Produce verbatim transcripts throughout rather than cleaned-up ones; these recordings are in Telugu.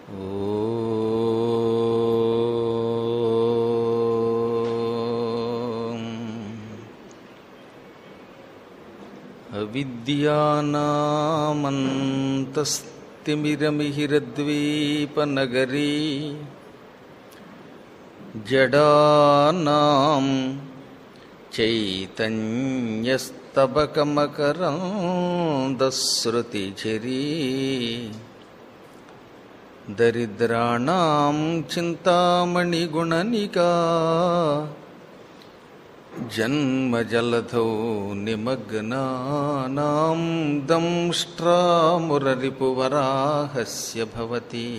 ఓం అవిద్యానామంతస్తిమిరమిహిరద్వీపనగరీ జడానాం చైతన్యస్తబకమకరందశ్రుతిఝరీ దరిద్రాణాం చింతామణిగుణనికా జన్మజలధౌ నిమగ్నానాం దంష్ట్రామురరిపువరాహస్య భవతి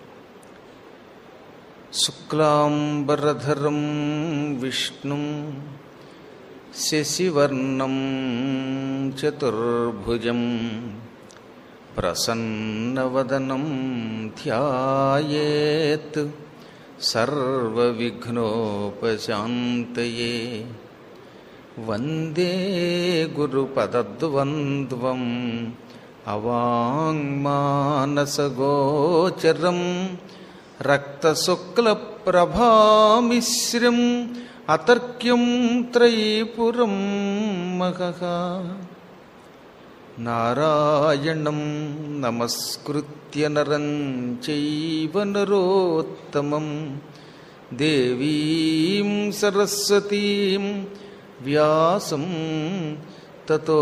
శుక్లాంబరధరం విష్ణుం శశివర్ణం చతుర్భుజం ప్రసన్నవదనం ధ్యాయేత్ సర్వవిఘ్నోపశాంతయే. వందే గురుపదద్వంద్వం అవాంగ్మానసగోచరం రక్తశుక్లప్రభామిశ్రం అతర్క్యం త్రైపురం మహః. నారాయణం నమస్కృత్య నరం చైవ నరోత్తమం దేవీం సరస్వతీం వ్యాసం తతో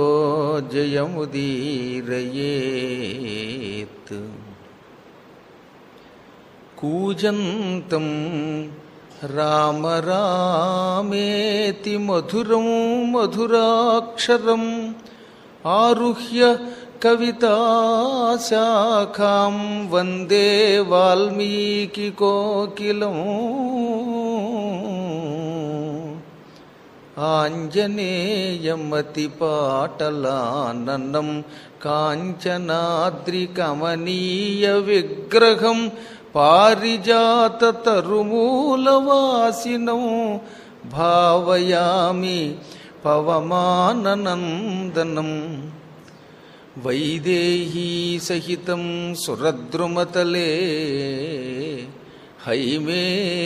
జయముదీరయేత్. కూజంతం రామ రామేతి మధురం మధురాక్షరం ఆరుహ్య కవితాశాఖాం వందే వాల్మీకి కోకిలం. ఆంజనేయమతిపాటలాననం కాంచనాద్రికమనీయ విగ్రహం పారిజాతతరుమూలవాసినం భావయామి పవమాననందనం. వైదేహీ సహితం సురద్రుమతలే హైమే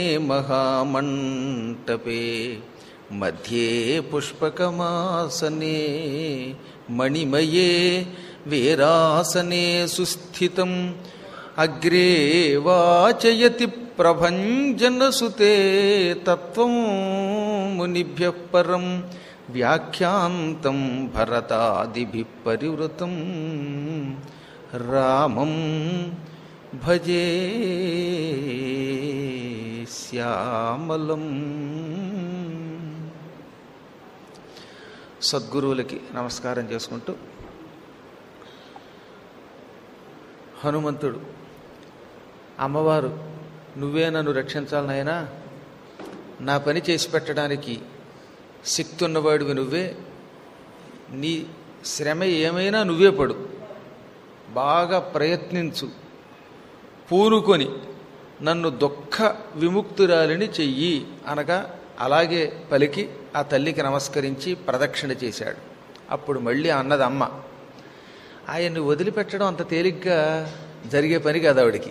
మహామంటపే మధ్యే పుష్పకమాసనే మణిమయే వీరాసనే సుస్థితం. అగ్రే వాచయతి ప్రభంజనసుతే తత్వం మునిభ్యః పరం వ్యాఖ్యాంతం భరతాదిభిః పరివృతం. రామం భజే శ్యామలం. సద్గురువులకి నమస్కారం చేసుకుంటూ హనుమంతుడు, అమ్మవారు నువ్వే నన్ను రక్షించాలి నాయనా, నా పని చేసి పెట్టడానికి శక్తి ఉన్నవాడివి నువ్వే, నీ శ్రమ ఏమైనా నువ్వే పడు, బాగా ప్రయత్నించు, పూనుకొని నన్ను దుఃఖ విముక్తురాలిని చెయ్యి అనగా అలాగే పలికి ఆ తల్లికి నమస్కరించి ప్రదక్షిణ చేశాడు. అప్పుడు మళ్ళీ అన్నది అమ్మ, ఆయన్ని వదిలిపెట్టడం అంత తేలిగ్గా జరిగే పని కాదు ఆవిడికి.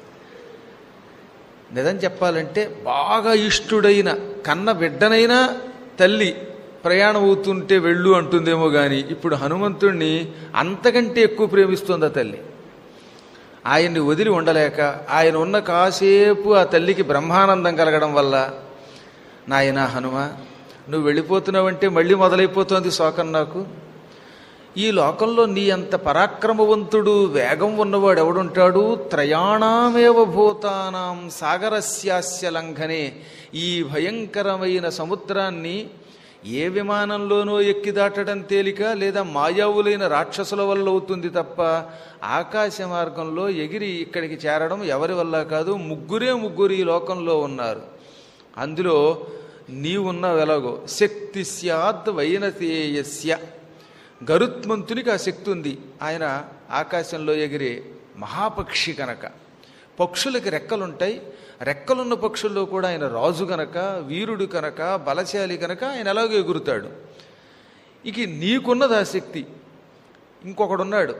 నిజం చెప్పాలంటే బాగా ఇష్టుడైన కన్న బిడ్డనైనా తల్లి ప్రయాణం అవుతుంటే వెళ్ళు అంటుందేమో కానీ ఇప్పుడు హనుమంతుణ్ణి అంతకంటే ఎక్కువ ప్రేమిస్తుంది ఆ తల్లి. ఆయన్ని వదిలి ఉండలేక ఆయన ఉన్న కాసేపు ఆ తల్లికి బ్రహ్మానందం కలగడం వల్ల, నాయనా హనుమ నువ్వు వెళ్ళిపోతున్నావంటే మళ్ళీ మొదలైపోతుంది శోకం నాకు. ఈ లోకంలో నీ అంత పరాక్రమవంతుడు వేగం ఉన్నవాడు ఎవడుంటాడు? త్రయాణామేవ భూతానాం సాగరస్యాస్య లంఘనే. ఈ భయంకరమైన సముద్రాన్ని ఏ విమానంలోనో ఎక్కి దాటడం తేలిక, లేదా మాయావులైన రాక్షసుల వల్ల అవుతుంది తప్ప ఆకాశ మార్గంలో ఎగిరి ఇక్కడికి చేరడం ఎవరి వల్ల కాదు. ముగ్గురే ముగ్గురు ఈ లోకంలో ఉన్నారు, అందులో నీవున్నావు ఎలాగో. శక్తి స్యాద్ వైనతేయస్య, గరుత్మంతునికి ఆ శక్తి ఉంది. ఆయన ఆకాశంలో ఎగిరే మహాపక్షి కనుక. పక్షులకి రెక్కలుంటాయి, రెక్కలున్న పక్షుల్లో కూడా ఆయన రాజు కనుక, వీరుడు కనుక, బలశాలి కనుక ఆయన ఎలాగో ఎగురుతాడు. ఇక నీకున్నది ఆ శక్తి. ఇంకొకడున్నాడు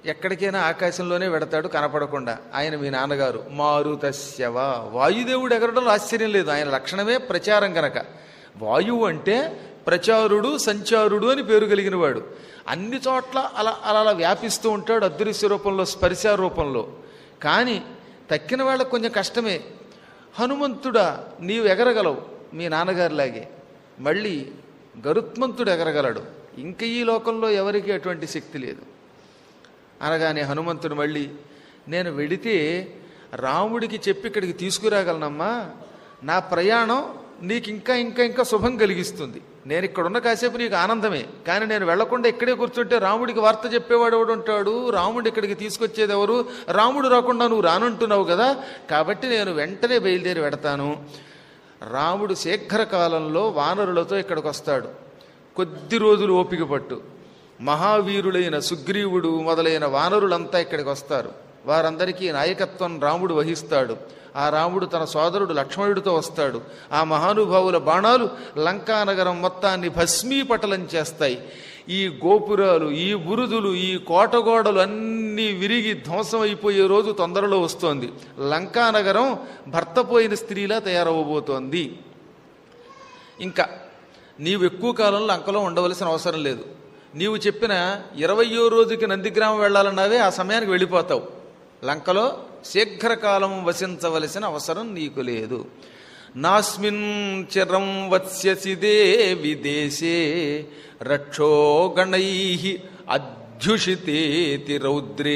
ఎక్కడికైనా ఆకాశంలోనే వెడతాడు కనపడకుండా. ఆయన మీ నాన్నగారు మారుతస్యవ. వాయుదేవుడు ఎగరడంలో ఆశ్చర్యం లేదు, ఆయన లక్షణమే ప్రచారం గనక. వాయువు అంటే ప్రచారుడు సంచారుడు అని పేరు కలిగిన వాడు. అన్ని చోట్ల అలా అలా అలా వ్యాపిస్తూ ఉంటాడు అదృశ్య రూపంలో, స్పర్శ రూపంలో. కానీ తక్కిన వాళ్ళకు కొంచెం కష్టమే. హనుమంతుడా నీవు ఎగరగలవు మీ నాన్నగారిలాగే, మళ్ళీ గరుత్మంతుడు ఎగరగలడు, ఇంక ఈ లోకంలో ఎవరికి అటువంటి శక్తి లేదు అనగానే హనుమంతుడు మళ్ళీ నేను వెడితే రాముడికి చెప్పి ఇక్కడికి తీసుకురాగలనమ్మా, నా ప్రయాణం నీకు ఇంకా ఇంకా ఇంకా శుభం కలిగిస్తుంది. నేను ఇక్కడున్న కాసేపు నీకు ఆనందమే, కానీ నేను వెళ్లకుండా ఇక్కడే కూర్చుంటే రాముడికి వార్త చెప్పేవాడు ఎవడు ఉంటాడు, రాముడు ఇక్కడికి తీసుకొచ్చేది ఎవరు, రాముడు రాకుండా నువ్వు రానంటున్నావు కదా, కాబట్టి నేను వెంటనే బయలుదేరి వెడతాను. రాముడు శీఘ్రకాలంలో వానరులతో ఇక్కడికి వస్తాడు. కొద్ది రోజులు ఓపిక పట్టు. మహావీరులైన సుగ్రీవుడు మొదలైన వానరులంతా ఇక్కడికి వస్తారు. వారందరికీ నాయకత్వం రాముడు వహిస్తాడు. ఆ రాముడు తన సోదరుడు లక్ష్మణుడితో వస్తాడు. ఆ మహానుభావుల బాణాలు లంకానగరం మొత్తాన్ని భస్మీపటలం చేస్తాయి. ఈ గోపురాలు, ఈ బురుదులు, ఈ కోటగోడలు అన్నీ విరిగి ధ్వంసం అయిపోయే రోజు తొందరలో వస్తోంది. లంకానగరం భర్త పోయిన స్త్రీలా తయారవబోతోంది. ఇంకా నీవు ఎక్కువ కాలం లంకలో ఉండవలసిన అవసరం లేదు. నీవు చెప్పిన ఇరవయో రోజుకి నందిగ్రామం వెళ్ళాలన్నావే, ఆ సమయానికి వెళ్ళిపోతావు. లంకలో శీఘ్రకాలం వసించవలసిన అవసరం నీకు లేదు. నాస్మిన్ చిరం వత్స్యసి దేవి దేశే రక్షోగణై అధ్యుషితేతి రౌద్రే.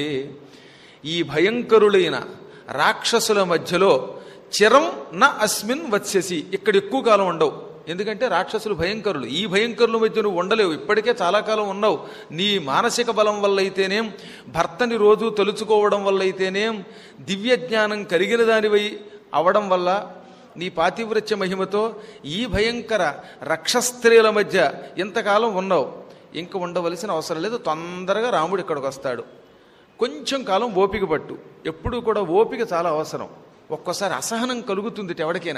ఈ భయంకరులైన రాక్షసుల మధ్యలో చిరం న అస్మిన్ వత్స్యసి, ఇక్కడ ఎక్కువ కాలం ఉండవు. ఎందుకంటే రాక్షసులు భయంకరులు. ఈ భయంకరుల మధ్య నువ్వు ఉండలేవు, ఇప్పటికే చాలా కాలం ఉన్నావు. నీ మానసిక బలం వల్ల అయితేనేం, భర్తని రోజు తలుచుకోవడం వల్ల అయితేనేం, దివ్య జ్ఞానం కలిగిన దానివై అవడం వల్ల, నీ పాతివ్రత్య మహిమతో ఈ భయంకర రక్షస్త్రీల మధ్య ఇంతకాలం ఉన్నావు. ఇంక ఉండవలసిన అవసరం లేదు. తొందరగా రాముడు ఇక్కడికి వస్తాడు. కొంచెం కాలం ఓపిక పట్టు. ఎప్పుడూ కూడా ఓపిక చాలా అవసరం. ఒక్కోసారి అసహనం కలుగుతుంది ఎవరికైనా.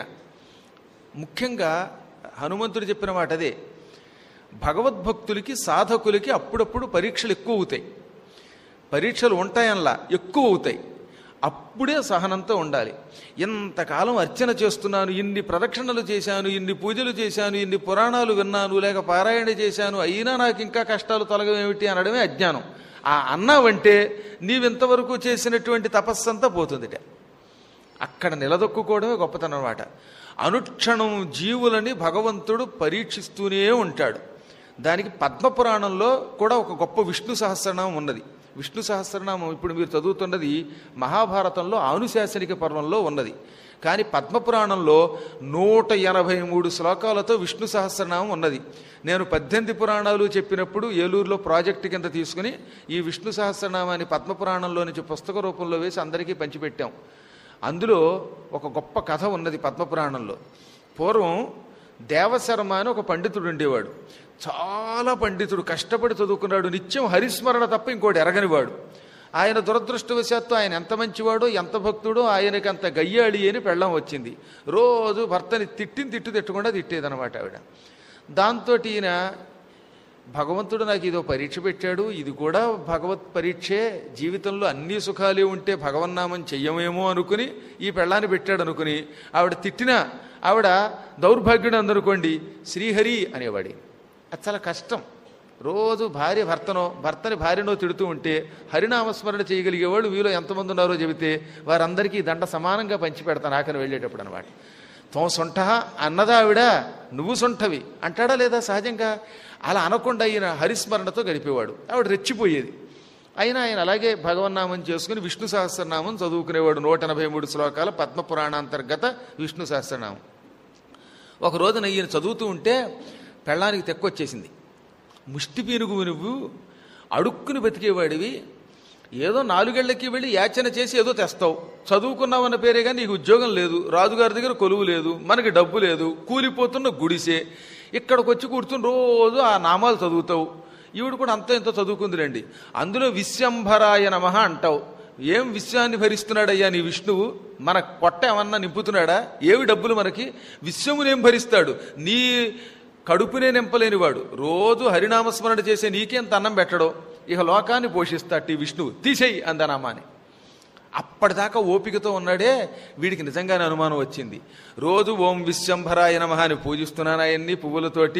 ముఖ్యంగా హనుమంతుడు చెప్పిన మాట అదే. భగవద్భక్తులకి సాధకులకి అప్పుడప్పుడు పరీక్షలు ఎక్కువ అవుతాయి. పరీక్షలు ఉంటాయనలా ఎక్కువ అవుతాయి. అప్పుడే సహనంతో ఉండాలి. ఇంతకాలం అర్చన చేస్తున్నాను, ఇన్ని ప్రదక్షిణలు చేశాను, ఇన్ని పూజలు చేశాను, ఇన్ని పురాణాలు విన్నాను, లేక పారాయణ చేశాను, అయినా నాకు ఇంకా కష్టాలు తొలగవేమిటి అనడమే అజ్ఞానం. ఆ అన్నావంటే నీవింతవరకు చేసినటువంటి తపస్సంతా పోతుందిట. అక్కడ నిలదొక్కుకోవడమే గొప్పతనం అన్నమాట. అనుక్షణం జీవులని భగవంతుడు పరీక్షిస్తూనే ఉంటాడు. దానికి పద్మపురాణంలో కూడా ఒక గొప్ప విష్ణు సహస్రనామం ఉన్నది. విష్ణు సహస్రనామం ఇప్పుడు మీరు చదువుతున్నది మహాభారతంలో ఆనుశాసనిక పర్వంలో ఉన్నది. కానీ పద్మపురాణంలో నూట ఎనభై మూడు శ్లోకాలతో విష్ణు సహస్రనామం ఉన్నది. నేను పద్దెనిమిది పురాణాలు చెప్పినప్పుడు ఏలూరులో ప్రాజెక్టు కింద తీసుకుని ఈ విష్ణు సహస్రనామాన్ని పద్మపురాణంలో నుంచి పుస్తక రూపంలో వేసి అందరికీ పంచిపెట్టాం. అందులో ఒక గొప్ప కథ ఉన్నది పద్మపురాణంలో. పూర్వం దేవశర్మ అని ఒక పండితుడు ఉండేవాడు. చాలా పండితుడు, కష్టపడి చదువుకున్నాడు, నిత్యం హరిస్మరణ తప్ప ఇంకోటి ఎరగనివాడు. ఆయన దురదృష్టవశాత్తు ఆయన ఎంత మంచివాడో ఎంత భక్తుడో ఆయనకి అంత గయ్యాళి అని పెళ్ళం వచ్చింది. రోజు భర్తని తిట్టిని తిట్టు తిట్టకుండా తిట్టేదనమాట ఆవిడ. దాంతో ఈయన భగవంతుడు నాకు ఇదో పరీక్ష పెట్టాడు, ఇది కూడా భగవత్ పరీక్షే, జీవితంలో అన్ని సుఖాలే ఉంటే భగవన్నామం చెయ్యమేమో అనుకుని ఈ పెళ్ళాన్ని పెట్టాడు అనుకుని ఆవిడ తిట్టినా ఆవిడ దౌర్భాగ్యుడు అందనుకోండి శ్రీహరి అనేవాడి. అది చాలా కష్టం. రోజు భార్య భర్తనో భర్తని భార్యనో తిడుతూ ఉంటే హరినామస్మరణ చేయగలిగేవాళ్ళు వీలో ఎంతమంది ఉన్నారో చెబితే వారందరికీ దండ సమానంగా పంచి పెడతాను ఆఖరి వెళ్ళేటప్పుడు అనమాట. తో సొంట అన్నదా ఆవిడ, నువ్వు సొంటవి అంటాడా లేదా? సహజంగా అలా అనకుండా ఆయన హరిస్మరణతో గడిపేవాడు. ఆవిడ రెచ్చిపోయేది. అయినా ఆయన అలాగే భగవన్నామం చేసుకుని విష్ణు సహస్రనామం చదువుకునేవాడు. నూట ఎనభై మూడు శ్లోకాల పద్మపురాణాంతర్గత విష్ణు సహస్రనామం. ఒక రోజున ఈయన చదువుతూ ఉంటే పెళ్ళానికి తెక్కొచ్చేసింది. ముష్టి పీనుగు నువ్వు అడుక్కుని బతికేవాడివి, ఏదో నాలుగేళ్లకి వెళ్ళి యాచన చేసి ఏదో తెస్తావు, చదువుకున్నావన్న పేరే కానీ నీకు ఉద్యోగం లేదు, రాజుగారి దగ్గర కొలువు లేదు, మనకి డబ్బు లేదు, కూలిపోతున్న గుడిసే, ఇక్కడికి వచ్చి కూర్చుని రోజు ఆ నామాలు చదువుతావు. ఈవిడ కూడా అంత ఎంతో చదువుకుందిలేండి. అందులో విశ్వంభరాయ నమః అంటావు. ఏం విశ్వాన్ని భరిస్తున్నాడయ్యా నీ విష్ణువు? మన పొట్ట ఏమన్నా నింపుతున్నాడా? ఏవి డబ్బులు మనకి? విశ్వమునేం భరిస్తాడు? నీ కడుపునే నింపలేనివాడు రోజు హరినామస్మరణ చేసే నీకేంత అన్నం పెట్టడో, ఇక లోకాన్ని పోషిస్తాడు ఈ విష్ణువు, తీసేయి అందనామాని. అప్పటిదాకా ఓపికతో ఉన్నాడే, వీడికి నిజంగానే అనుమానం వచ్చింది. రోజు ఓం విశ్వంభరాయ నమః అని పూజిస్తున్నాను ఆయన్ని పువ్వులతోటి,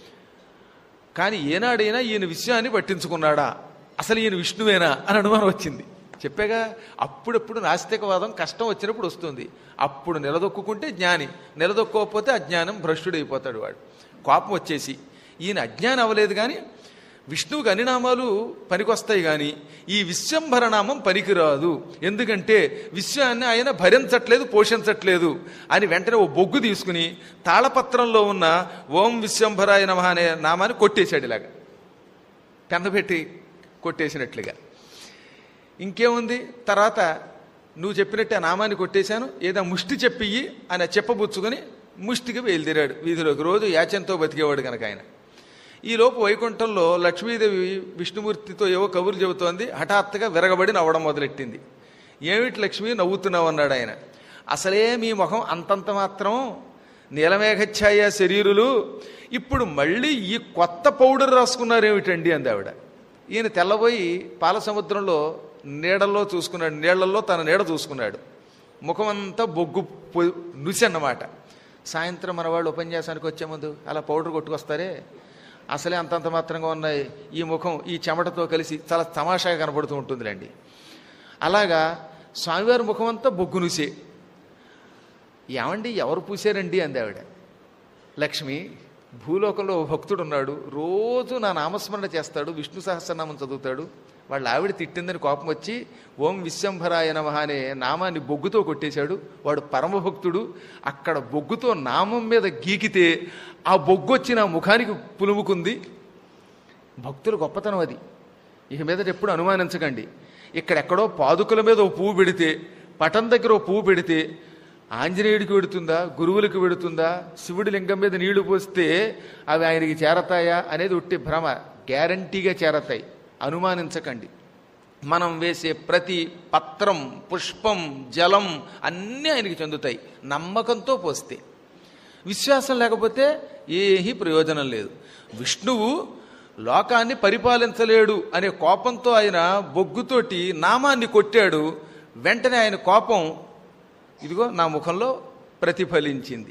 కానీ ఏనాడైనా ఈయన విషయాన్ని పట్టించుకున్నాడా, అసలు ఈయన విష్ణువేనా అని అనుమానం వచ్చింది. చెప్పాగా, అప్పుడప్పుడు నాస్తికవాదం కష్టం వచ్చినప్పుడు వస్తుంది. అప్పుడు నిలదొక్కుంటే జ్ఞాని, నిలదొక్కకపోతే అజ్ఞానం భ్రష్టుడైపోతాడు వాడు. కోపం వచ్చేసి ఈయన అజ్ఞానం అవ్వలేదు, కానీ విష్ణువుకి అన్ని నామాలు పనికొస్తాయి, కానీ ఈ విశ్వంభరనామం పనికిరాదు, ఎందుకంటే విశ్వాన్ని ఆయన భరించట్లేదు, పోషించట్లేదు అని వెంటనే ఓ బొగ్గు తీసుకుని తాళపత్రంలో ఉన్న ఓం విశ్వంభరాయ నమః అనే నామాన్ని కొట్టేశాడు, ఇలాగా పెందపెట్టి కొట్టేసినట్లుగా. ఇంకేముంది, తర్వాత నువ్వు చెప్పినట్టు ఆ నామాన్ని కొట్టేశాను, ఏదో ముష్టి చెప్పియ్యి అని చెప్పబుచ్చుకొని ముష్టికి బయలుదేరాడు వీధిలోకి. రోజు యాచంతో బతికేవాడు కనుక ఆయన. ఈలోపు వైకుంఠంలో లక్ష్మీదేవి విష్ణుమూర్తితో ఏవో కబుర్లు చెబుతోంది. హఠాత్తుగా విరగబడి నవ్వడం మొదలెట్టింది. ఏమిటి లక్ష్మి నవ్వుతున్నావు అన్నాడు ఆయన. అసలే మీ ముఖం అంతంత మాత్రం, నీలమేఘఛాయ శరీరులు, ఇప్పుడు మళ్ళీ ఈ కొత్త పౌడర్ రాసుకున్నారేమిటండి అంది ఆవిడ. ఈయన తెల్లబోయి పాల సముద్రంలో నీడల్లో చూసుకున్నాడు, నీళ్లలో తన నీడ చూసుకున్నాడు. ముఖమంతా బొగ్గు నుసి అన్నమాట. సాయంత్రం మన వాళ్ళు ఉపన్యాసానికి వచ్చే ముందు అలా పౌడర్ కొట్టుకొస్తారే, అసలే అంతంత మాత్రంగా ఉన్నాయి, ఈ ముఖం ఈ చెమటతో కలిసి చాలా తమాషాగా కనబడుతూ ఉంటుందిలేండి. అలాగా స్వామివారి ముఖం అంతా బొగ్గు నుసే. ఏమండి ఎవరు పూసారండి అంది ఆవిడ. లక్ష్మి, భూలోకంలో ఓ భక్తుడు ఉన్నాడు, రోజు నా నామస్మరణ చేస్తాడు, విష్ణు సహస్రనామం చదువుతాడు. వాళ్ళ ఆవిడ తిట్టిందని కోపం వచ్చి ఓం విశ్వంభరాయ నమః అనే నామాన్ని బొగ్గుతో కొట్టేశాడు. వాడు పరమభక్తుడు. అక్కడ బొగ్గుతో నామం మీద గీకితే ఆ బొగ్గు వచ్చి నా ముఖానికి పులుముకుంది. భక్తుల గొప్పతనం అది. ఇక మీదట ఎప్పుడు అనుమానించకండి. ఇక్కడెక్కడో పాదుకల మీద ఓ పువ్వు పెడితే, పటం దగ్గర ఓ పువ్వు పెడితే ఆంజనేయుడికి పెడుతుందా, గురువులకి పెడుతుందా, శివుడి లింగం మీద నీళ్లు పోస్తే అవి ఆయనకి చేరతాయా అనేది ఉట్టి భ్రమ. గ్యారంటీగా చేరతాయి, అనుమానించకండి. మనం వేసే ప్రతి పత్రం, పుష్పం, జలం అన్నీ ఆయనకి చెందుతాయి నమ్మకంతో పోస్తే. విశ్వాసం లేకపోతే ఏమీ ప్రయోజనం లేదు. విష్ణువు లోకాన్ని పరిపాలించలేడు అనే కోపంతో ఆయన బొగ్గుతోటి నామాన్ని కొట్టాడు. వెంటనే ఆయన కోపం ఇదిగో నా ముఖంలో ప్రతిఫలించింది,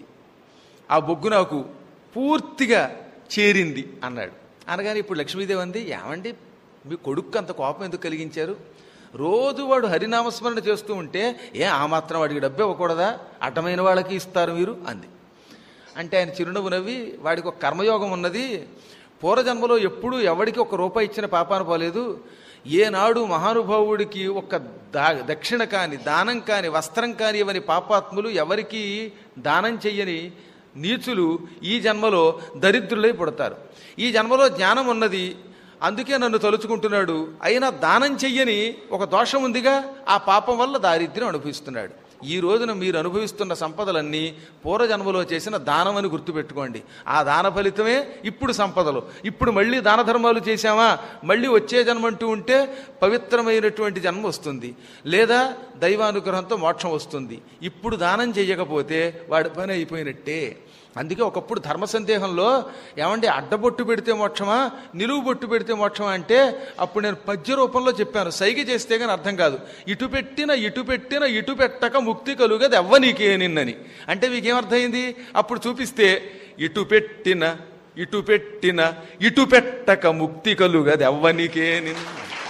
ఆ బొగ్గు నాకు పూర్తిగా చేరింది అన్నాడు. అనగానే ఇప్పుడు లక్ష్మీదేవి అంది, ఏమండి మీ కొడుకు అంత కోపం ఎందుకు కలిగించారు? రోజు వాడు హరినామస్మరణ చేస్తూ ఉంటే ఏ ఆ మాత్రం వాడికి డబ్బు ఇవ్వకూడదా, అడ్డమైన వాళ్ళకి ఇస్తారు మీరు అంది. అంటే ఆయన చిరునవ్వు నవ్వి, వాడికి ఒక కర్మయోగం ఉన్నది, పూర్వజన్మలో ఎప్పుడూ ఎవడికి ఒక రూపాయి ఇచ్చిన పాపాను పోలేదు, ఏనాడు మహానుభావుడికి ఒక దా దక్షిణ కాని, దానం కాని, వస్త్రం కాని ఇవని పాపాత్ములు ఎవరికి దానం చెయ్యని నీచులు ఈ జన్మలో దరిద్రులై పుడతారు. ఈ జన్మలో జ్ఞానం ఉన్నది, అందుకే నన్ను తలుచుకుంటున్నాడు, అయినా దానం చెయ్యని ఒక దోషం ఉందిగా, ఆ పాపం వల్ల దారిద్ర్యం అనుభవిస్తున్నాడు. ఈ రోజున మీరు అనుభవిస్తున్న సంపదలన్నీ పూర్వజన్మలో చేసిన దానం అని గుర్తుపెట్టుకోండి. ఆ దాన ఫలితమే ఇప్పుడు సంపదలు. ఇప్పుడు మళ్ళీ దాన ధర్మాలు చేశామా, మళ్ళీ వచ్చే జన్మ అంటూ ఉంటే పవిత్రమైనటువంటి జన్మ వస్తుంది, లేదా దైవానుగ్రహంతో మోక్షం వస్తుంది. ఇప్పుడు దానం చెయ్యకపోతే వాడి పని అయిపోయినట్టే. అందుకే ఒకప్పుడు ధర్మ సందేహంలో ఏమండి అడ్డబొట్టు పెడితే మోక్షమా, నిలువు బొట్టు పెడితే మోక్షమా అంటే అప్పుడు నేను పద్య రూపంలో చెప్పాను, సైగ చేస్తే కానీ అర్థం కాదు. ఇటు పెట్టిన ఇటు పెట్టిన ఇటు పెట్టక ముక్తి కలుగది ఎవ్వనీకే నిన్నని అంటే మీకేమర్థమైంది? అప్పుడు చూపిస్తే ఇటు పెట్టిన ఇటు పెట్టిన ఇటు పెట్టక ముక్తి కలుగది ఎవ్వనీకే నిన్న.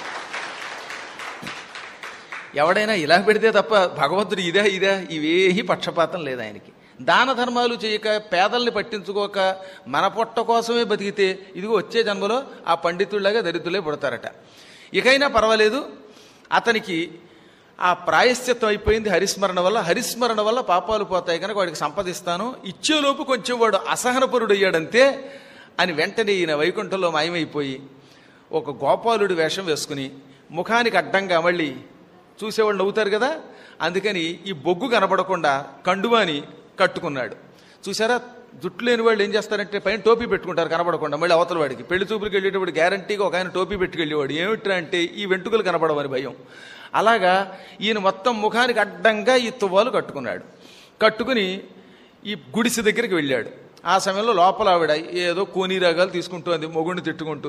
ఎవడైనా ఇలా పెడితే తప్ప భగవంతుడు ఇదే ఇదే ఇవేహీ పక్షపాతం లేదు ఆయనకి. దాన ధర్మాలు చేయక, పేదల్ని పట్టించుకోక, మన పొట్ట కోసమే బతికితే ఇదిగో వచ్చే జన్మలో ఆ పండితుల్లాగా దరిద్రులే పుడతారట. ఇకైనా పర్వాలేదు, అతనికి ఆ ప్రాయశ్చిత్తం అయిపోయింది హరిస్మరణ వల్ల. హరిస్మరణ వల్ల పాపాలు పోతాయి కనుక వాడికి సంపదిస్తాను, ఇచ్చేలోపు కొంచెం వాడు అసహనపరుడు అయ్యాడంతే అని వెంటనే ఈయన వైకుంఠంలో మాయమైపోయి ఒక గోపాలుడి వేషం వేసుకుని ముఖానికి అడ్డంగా, మళ్ళీ చూసేవాళ్ళు నవ్వుతారు కదా, అందుకని ఈ బొగ్గు కనబడకుండా కండువాని కట్టుకున్నాడు. చూసారా, జుట్టు లేని వాళ్ళు ఏం చేస్తారంటే పైన టోపీ పెట్టుకుంటారు కనబడకుండా. మళ్ళీ అవతల వాడికి పెళ్లి చూపులకు వెళ్ళేటప్పుడు గ్యారంటీగా ఒక ఆయన టోపీ పెట్టుకెళ్ళేవాడు. ఏమిట్రా అంటే ఈ వెంట్రుకలు కనబడవని భయం. అలాగా ఈయన మొత్తం ముఖానికి అడ్డంగా ఈ తువ్వాలు కట్టుకున్నాడు. కట్టుకుని ఈ గుడిసె దగ్గరికి వెళ్ళాడు. ఆ సమయంలో లోపల ఆవిడ ఏదో కోనీ రాగాలు తీసుకుంటూ అంది, మొగుడిని తిట్టుకుంటూ,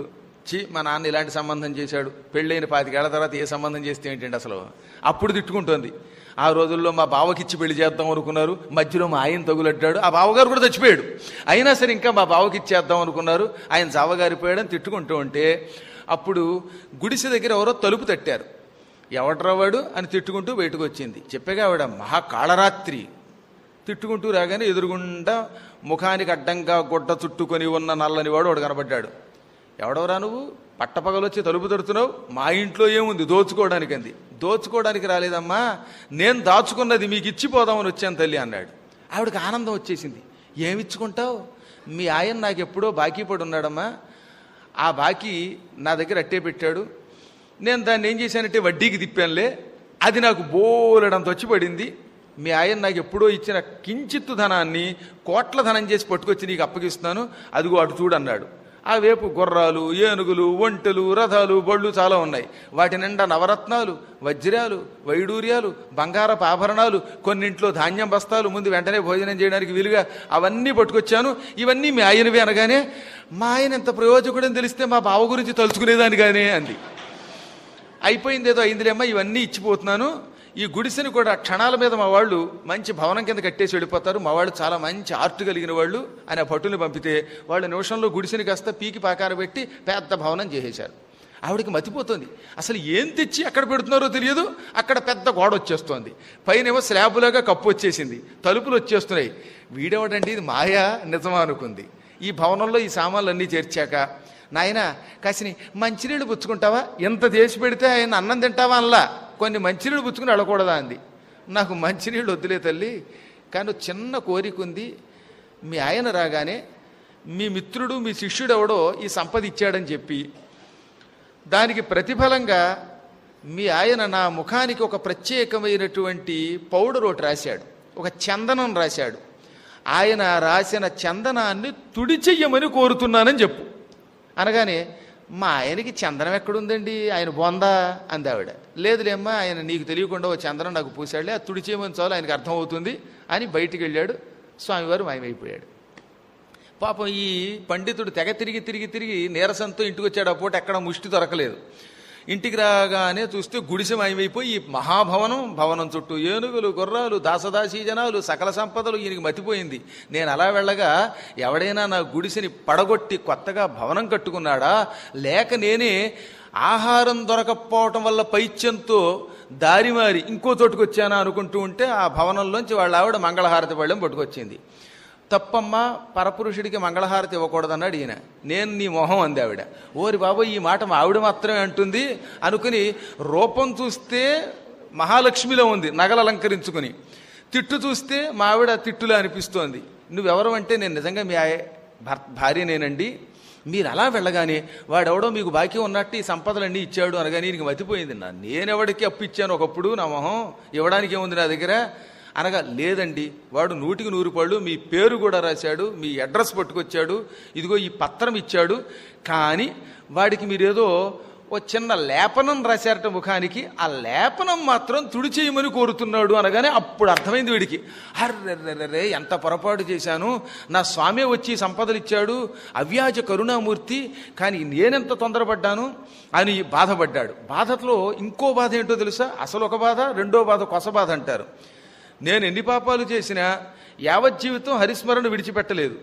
చి మా నాన్న ఇలాంటి సంబంధం చేశాడు, పెళ్ళైన పాతికేళ్ల తర్వాత ఏ సంబంధం చేస్తే ఏంటండి అసలు. అప్పుడు తిట్టుకుంటోంది. ఆ రోజుల్లో మా బావకిచ్చి పెళ్లి చేద్దాం అనుకున్నారు, మధ్యలో మా ఆయన తగులడ్డాడు, ఆ బావగారు కూడా చచ్చిపోయాడు, అయినా సరే ఇంకా మా బావకి ఇచ్చేద్దాం అనుకున్నారు, ఆయన జావగారిపోయాడని తిట్టుకుంటూ ఉంటే అప్పుడు గుడిసె దగ్గర ఎవరో తలుపు తట్టారు. ఎవడ్రావాడు అని తిట్టుకుంటూ బయటకు వచ్చింది. చెప్పాగా ఆవిడ మహా కాళరాత్రి. తిట్టుకుంటూ రాగానే ఎదురుగుండా ముఖానికి అడ్డంగా గుడ్డ చుట్టుకొని ఉన్న నల్లని వాడు వాడు కనబడ్డాడు. ఎవడవరా నువ్వు, పట్టపగలొచ్చి తలుపు తడుతున్నావు, మా ఇంట్లో ఏముంది దోచుకోవడానికి అంది. దోచుకోవడానికి రాలేదమ్మా, నేను దాచుకున్నది మీకు ఇచ్చిపోదామని వచ్చాను తల్లి అన్నాడు. ఆవిడకి ఆనందం వచ్చేసింది. ఏమిచ్చుకుంటావు, మీ ఆయన నాకు ఎప్పుడో బాకీ పడి ఉన్నాడమ్మా, ఆ బాకీ నా దగ్గర అట్టే పెట్టాడు, నేను దాన్ని ఏం చేశానంటే వడ్డీకి తిప్పానులే, అది నాకు బోలెడంత వచ్చి పడింది, మీ ఆయన నాకు ఎప్పుడో ఇచ్చిన కించిత్తు ధనాన్ని కోట్ల ధనం చేసి పట్టుకొచ్చి నీకు అప్పగిస్తున్నాను, అదిగో అటు చూడు అన్నాడు. ఆ వేపు గుర్రాలు, ఏనుగులు, ఒంటెలు, రథాలు, బళ్ళు చాలా ఉన్నాయి. వాటి నిండా నవరత్నాలు, వజ్రాలు, వైడూర్యాలు, బంగారపు ఆభరణాలు, కొన్నింట్లో ధాన్యం బస్తాలు, ముందు వెంటనే భోజనం చేయడానికి వీలుగా అవన్నీ పట్టుకొచ్చాను, ఇవన్నీ మీ ఆయనవి అనగానే, మా ఆయన ఎంత ప్రయోజకుడని తెలిస్తే మా బావ గురించి తలుచుకునేదానిగానే అంది. అయిపోయింది, ఏదో అయిందిలేమ్మా, ఇవన్నీ ఇచ్చిపోతున్నాను, ఈ గుడిసెని కూడా క్షణాల మీద మా వాళ్ళు మంచి భవనం కింద కట్టేసి వెళ్ళిపోతారు, మా వాళ్ళు చాలా మంచి ఆర్ట్ కలిగిన వాళ్ళు అని ఆ భటుల్ని పంపితే వాళ్ళు నిమిషంలో గుడిసెని కాస్త పీకి పాకార పెట్టి పెద్ద భవనం చేసేశారు. ఆవిడకి మతిపోతుంది, అసలు ఏం తెచ్చి అక్కడ పెడుతున్నారో తెలియదు, అక్కడ పెద్ద గోడ వచ్చేస్తోంది, పైనేమో స్లాబులాగా కప్పు వచ్చేసింది, తలుపులు వచ్చేస్తున్నాయి. వీడేవడండి ఇది మాయా నిజమా అనుకుంది. ఈ భవనంలో ఈ సామాన్లు అన్నీ చేర్చాక, నాయన కాసిని మంచినీళ్ళు పుచ్చుకుంటావా, ఎంత చేసి పెడితే ఆయన అన్నం తింటావా అనలా, కొన్ని మంచినీళ్ళు పుచ్చుకుని వెళ్ళకూడదా అంది. నాకు మంచినీళ్ళు వద్దులే తల్లి, కానీ చిన్న కోరిక ఉంది, మీ ఆయన రాగానే మీ మిత్రుడు మీ శిష్యుడు ఎవడో ఈ సంపద ఇచ్చాడని చెప్పి దానికి ప్రతిఫలంగా మీ ఆయన నా ముఖానికి ఒక ప్రత్యేకమైనటువంటి పౌడర్ ఒకటి రాశాడు, ఒక చందనం రాశాడు, ఆయన రాసిన చందనాన్ని తుడిచెయ్యమని కోరుతున్నానని చెప్పు అనగానే, మా ఆయనకి చందనం ఎక్కడుందండి, ఆయన బొందా అంది ఆవిడ. లేదులేమ్మా, ఆయన నీకు తెలియకుండా ఓ చందనం నాకు పూసాడులే, అది తుడిచేయమని చాలు ఆయనకు అర్థమవుతుంది అని బయటికి వెళ్ళాడు. స్వామివారు మాయమైపోయాడు. పాపం ఈ పండితుడు తెగ తిరిగి తిరిగి తిరిగి నీరసంతో ఇంటికి వచ్చాడు. ఆ పూట ఎక్కడ ముష్టి దొరకలేదు. ఇంటికి రాగానే చూస్తే గుడిసె మాయమైపోయి ఈ మహాభవనం, భవనం చుట్టూ ఏనుగులు, గుర్రాలు, దాసదాసీ జనాలు, సకల సంపదలు, ఈయనకి మతిపోయింది. నేను అలా వెళ్ళగా ఎవడైనా నా గుడిసెని పడగొట్టి కొత్తగా భవనం కట్టుకున్నాడా, లేక నేనే ఆహారం దొరకపోవటం వల్ల పైత్యంతో దారి మారి ఇంకో చోటుకు వచ్చానా అనుకుంటూ ఉంటే ఆ భవనంలోంచి వాళ్ళ ఆవిడ మంగళహారతి పళ్ళెం పట్టుకొచ్చింది. తప్పమ్మా, పరపురుషుడికి మంగళహారతి ఇవ్వకూడదన్నాడు ఈయన. నేను నీ మొహం అంది ఆవిడ. ఓరి బాబోయ్, ఈ మాట మా ఆవిడ మాత్రమే అంటుంది అనుకుని రూపం చూస్తే మహాలక్ష్మిలో ఉంది నగలు అలంకరించుకుని, తిట్టు చూస్తే మా ఆవిడ తిట్టులా అనిపిస్తోంది. నువ్వెవరు అంటే, నేను నిజంగా మీ భార్యనేనండి, మీరు అలా వెళ్ళగానే వాడెవడో మీకు బాకీ ఉన్నట్టు ఈ సంపదలన్నీ ఇచ్చాడు అనగానే నీకు మతిపోయింది. నా నేనెవడికి అప్పు ఇచ్చాను ఒకప్పుడు, నా మొహం ఇవ్వడానికి ఏముంది నా దగ్గర అనగా, లేదండి వాడు నూటికి నూరు పళ్ళు మీ పేరు కూడా రాశాడు, మీ అడ్రస్ పట్టుకొచ్చాడు, ఇదిగో ఈ పత్రం ఇచ్చాడు, కానీ వాడికి మీరేదో ఓ చిన్న లేపనం రాశారట ముఖానికి, ఆ లేపనం మాత్రం తుడిచేయమని కోరుతున్నాడు అనగానే అప్పుడు అర్థమైంది వీడికి. అర్రెర్రెర్రే, ఎంత పొరపాటు చేశాను, నా స్వామి వచ్చి సంపదలు ఇచ్చాడు, అవ్యాజ కరుణామూర్తి, కానీ నేనెంత తొందరపడ్డాను అని బాధపడ్డాడు. బాధలో ఇంకో బాధ ఏంటో తెలుసా, అసలు ఒక బాధ, రెండో బాధ కొస బాధ అంటారు. నేను ఎన్ని పాపాలు చేసినా యావజ్జీవితం హరిస్మరణ విడిచిపెట్టలేదు.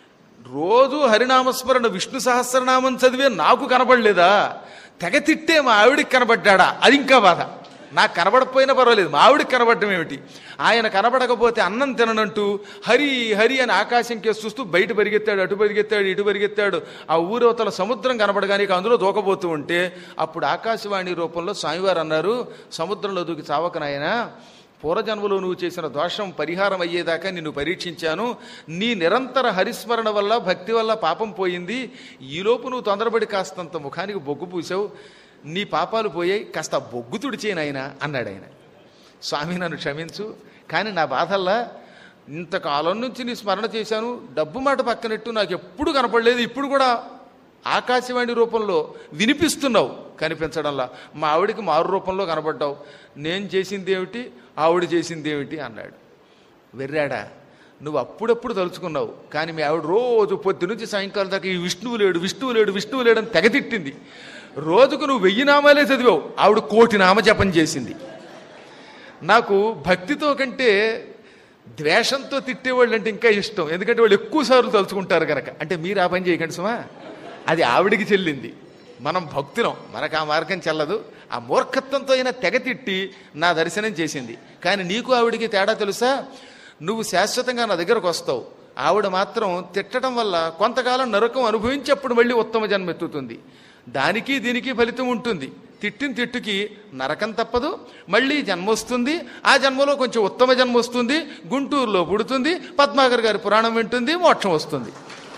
రోజు హరినామస్మరణ విష్ణు సహస్రనామం చదివే నాకు కనబడలేదా, తెగ తిట్టే మా ఆవిడికి కనబడ్డా, అది ఇంకా బాధ. నాకు కనబడకపోయినా పర్వాలేదు, మా ఆవిడికి కనబడటం ఏమిటి, ఆయన కనబడకపోతే అన్నం తిననంటూ హరి హరి అని ఆకాశం కేసు చూస్తూ బయట పరిగెత్తాడు, అటు పరిగెత్తాడు, ఇటు పరిగెత్తాడు. ఆ ఊరవతల సముద్రం కనబడగానే అందులో దూకబోతూ ఉంటే అప్పుడు ఆకాశవాణి రూపంలో స్వామివారు అన్నారు, సముద్రంలో దూకి చావకనాయనా, పూర్వజన్మలో నువ్వు చేసిన దోషం పరిహారం అయ్యేదాకా నిన్ను పరీక్షించాను, నీ నిరంతర హరిస్మరణ వల్ల భక్తి వల్ల పాపం పోయింది, ఈలోపు నువ్వు తొందరపడి కాస్తంత ముఖానికి బొగ్గు పూసావు, నీ పాపాలు పోయాయి, కాస్త బొగ్గు తుడిచేనాయన అన్నాడు ఆయన. స్వామి నన్ను క్షమించు, కానీ నా బాధల్లా ఇంతకాలం నుంచి నీ స్మరణ చేశాను, డబ్బు మాట పక్కనట్టు నాకు ఎప్పుడు కనపడలేదు, ఇప్పుడు కూడా ఆకాశవాణి రూపంలో వినిపిస్తున్నావు కనిపించడంలా, మా ఆవిడికి మారు రూపంలో కనబడ్డావు, నేను చేసింది ఏమిటి ఆవిడ చేసింది ఏమిటి అన్నాడు. వెర్రాడా, నువ్వు అప్పుడప్పుడు తలుచుకున్నావు, కానీ మీ ఆవిడ రోజు పొద్దు నుంచి సాయంకాలం దాకా ఈ విష్ణువు లేడు విష్ణువు లేడు విష్ణువు లేడు అని తెగతిట్టింది. రోజుకు నువ్వు వెయ్యి నామాలే చదివావు, ఆవిడ కోటి నామ జపం చేసింది. నాకు భక్తితో కంటే ద్వేషంతో తిట్టేవాళ్ళు అంటే ఇంకా ఇష్టం, ఎందుకంటే వాళ్ళు ఎక్కువ సార్లు తలుచుకుంటారు కనుక. అంటే మీరు ఆ పని చేయకండి సుమా, అది ఆవిడికి చెల్లింది. మనం భక్తులం, మనకు ఆ మార్గం చెల్లదు. ఆ మూర్ఖత్వంతో అయినా తెగతిట్టి నా దర్శనం చేసింది. కానీ నీకు ఆవిడికి తేడా తెలుసా? నువ్వు శాశ్వతంగా నా దగ్గరకు వస్తావు, ఆవిడ మాత్రం తిట్టడం వల్ల కొంతకాలం నరకం అనుభవించి అప్పుడు మళ్ళీ ఉత్తమ జన్మ ఎత్తుతుంది. దానికి దీనికి ఫలితం ఉంటుంది. తిట్టిన తిట్టుకి నరకం తప్పదు, మళ్ళీ జన్మ వస్తుంది. ఆ జన్మలో కొంచెం ఉత్తమ జన్మ వస్తుంది, గుంటూరులో పుడుతుంది, పద్మాకర్ గారి పురాణం వింటుంది, మోక్షం వస్తుంది.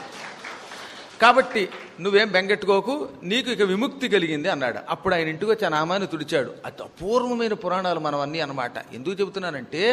కాబట్టి నువ్వేం బెంగెట్టుకోకు, నీకు ఇక విముక్తి కలిగింది అన్నాడు. అప్పుడు ఆయన ఇంటికి వచ్చి ఆ నామాన్ని తుడిచాడు. అది అపూర్వమైన పురాణాలు మనం అన్నీ అన్నమాట. ఎందుకు చెబుతున్నానంటే,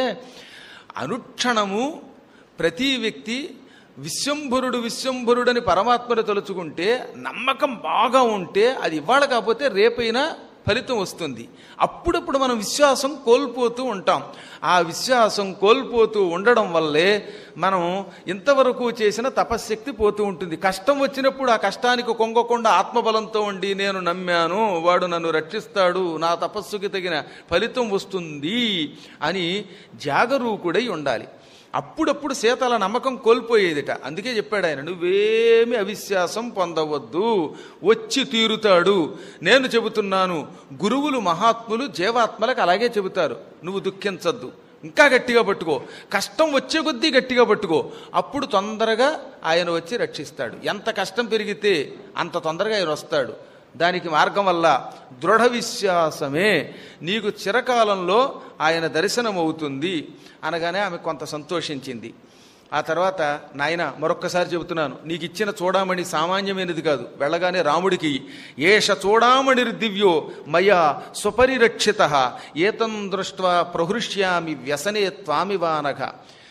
అనుక్షణము ప్రతి వ్యక్తి విశ్వంభరుడు విశ్వంభరుడని పరమాత్మను తలుచుకుంటే, నమ్మకం బాగా ఉంటే అది ఇవాళ కాకపోతే రేపైనా ఫలితం వస్తుంది. అప్పుడప్పుడు మనం విశ్వాసం కోల్పోతూ ఉంటాం. ఆ విశ్వాసం కోల్పోతూ ఉండడం వల్లే మనం ఇంతవరకు చేసిన తపశ్శక్తి పోతూ ఉంటుంది. కష్టం వచ్చినప్పుడు ఆ కష్టానికి కొంగకుండా ఆత్మబలంతో ఉండి నేను నమ్మాను, వాడు నన్ను రక్షిస్తాడు, నా తపస్సుకి తగిన ఫలితం వస్తుంది అని జాగరూకుడై ఉండాలి. అప్పుడప్పుడు సీత అలా నమ్మకం కోల్పోయేదిట. అందుకే చెప్పాడు ఆయన, నువ్వేమి అవిశ్వాసం పొందవద్దు, వచ్చి తీరుతాడు. నేను చెబుతున్నాను, గురువులు మహాత్ములు జీవాత్మలకు అలాగే చెబుతారు. నువ్వు దుఃఖించద్దు, ఇంకా గట్టిగా పట్టుకో, కష్టం వచ్చే కొద్దీ గట్టిగా పట్టుకో, అప్పుడు తొందరగా ఆయన వచ్చి రక్షిస్తాడు. ఎంత కష్టం పెరిగితే అంత తొందరగా ఆయన వస్తాడు. దానికి మార్గం వల్ల దృఢ విశ్వాసమే నీకు చిరకాలంలో ఆయన దర్శనం అవుతుంది అనగానే ఆమె కొంత సంతోషించింది. ఆ తర్వాత, నాయన మరొక్కసారి చెబుతున్నాను, నీకు ఇచ్చిన చూడామణి సామాన్యమైనది కాదు, వెళ్ళగానే రాముడికి ఏష చూడామణి దివ్యో మయా స్వపరిరక్షిత ఏతం దృష్ట్వా ప్రహృష్యామి వ్యసనే త్వామివానఘ.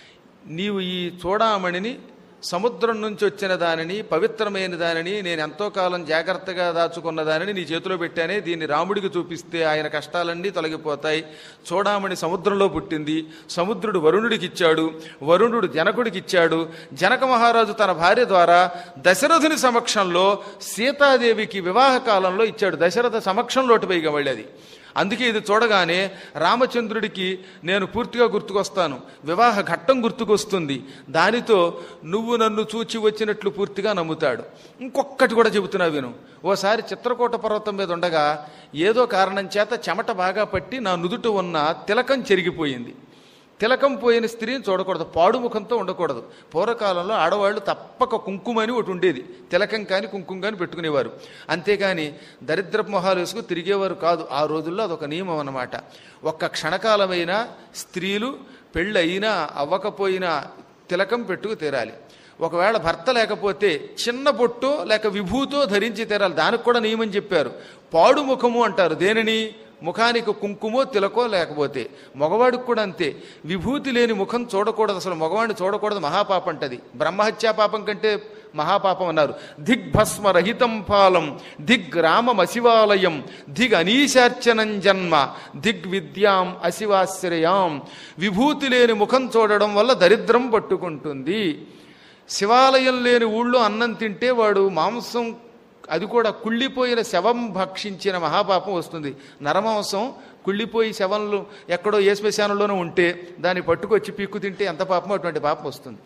నీవు ఈ చూడామణిని, సముద్రం నుంచి వచ్చిన దానిని, పవిత్రమైన దానిని, నేను ఎంతో కాలం జాగ్రత్తగా దాచుకున్న దానిని నీ చేతిలో పెట్టానే, దీన్ని రాముడికి చూపిస్తే ఆయన కష్టాలన్నీ తొలగిపోతాయి. చూడామణి సముద్రంలో పుట్టింది, సముద్రుడు వరుణుడికి ఇచ్చాడు, వరుణుడు జనకుడికి ఇచ్చాడు, జనక మహారాజు తన భార్య ద్వారా దశరథుని సమక్షంలో సీతాదేవికి వివాహ కాలంలో ఇచ్చాడు. దశరథ సమక్షంలోటి పైగా వెళ్ళేది. అందుకే ఇది చూడగానే రామచంద్రుడికి నేను పూర్తిగా గుర్తుకొస్తాను, వివాహ ఘట్టం గుర్తుకొస్తుంది. దానితో నువ్వు నన్ను చూచి వచ్చినట్లు పూర్తిగా నమ్ముతాడు. ఇంకొక్కటి కూడా చెబుతున్నా విను. ఓసారి చిత్రకూట పర్వతం మీద ఉండగా ఏదో కారణం చేత చెమట బాగా పట్టి నా నుదుట ఉన్న తిలకం చెరిగిపోయింది. తిలకం పోయిన స్త్రీని చూడకూడదు, పాడుముఖంతో ఉండకూడదు. పూర్వకాలంలో ఆడవాళ్ళు తప్పక కుంకుమని ఒకటి ఉండేది, తిలకం కానీ కుంకుమ కానీ పెట్టుకునేవారు. అంతేగాని దరిద్రపు మొహాలు వేసుకు తిరిగేవారు కాదు. ఆ రోజుల్లో అదొక నియమం అన్నమాట. ఒక్క క్షణకాలమైన స్త్రీలు పెళ్ళి అయినా అవ్వకపోయినా తిలకం పెట్టుకు తీరాలి. ఒకవేళ భర్త లేకపోతే చిన్న బొట్టో లేక విభూతో ధరించి తీరాలి. దానికి కూడా నియమం చెప్పారు. పాడు ముఖము అంటారు దేనిని? ముఖానికి కుంకుమో తిలకో లేకపోతే. మగవాడికి కూడా అంతే, విభూతి లేని ముఖం చూడకూడదు, అసలు మగవాడిని చూడకూడదు, మహాపాపం అంటది. బ్రహ్మహత్యా పాపం కంటే మహాపాపం అన్నారు. దిగ్భస్మరహితం పాలం దిగ్రామమశివాలయం దిగ్ అనీశార్చనం జన్మ దిగ్విద్యాం అశివాశ్రయాం. విభూతి లేని ముఖం చూడడం వల్ల దరిద్రం పట్టుకుంటుంది. శివాలయం లేని ఊళ్ళో అన్నం తింటే వాడు మాంసం, అది కూడా కుళ్ళిపోయిన శవం భక్షించిన మహాపాపం వస్తుంది. నరమాంసం కుళ్ళిపోయి శవంలో ఎక్కడో ఏ శ్మశానంలోనూ ఉంటే దాన్ని పట్టుకొచ్చి పీక్కు తింటే ఎంత పాపమో అటువంటి పాపం వస్తుంది.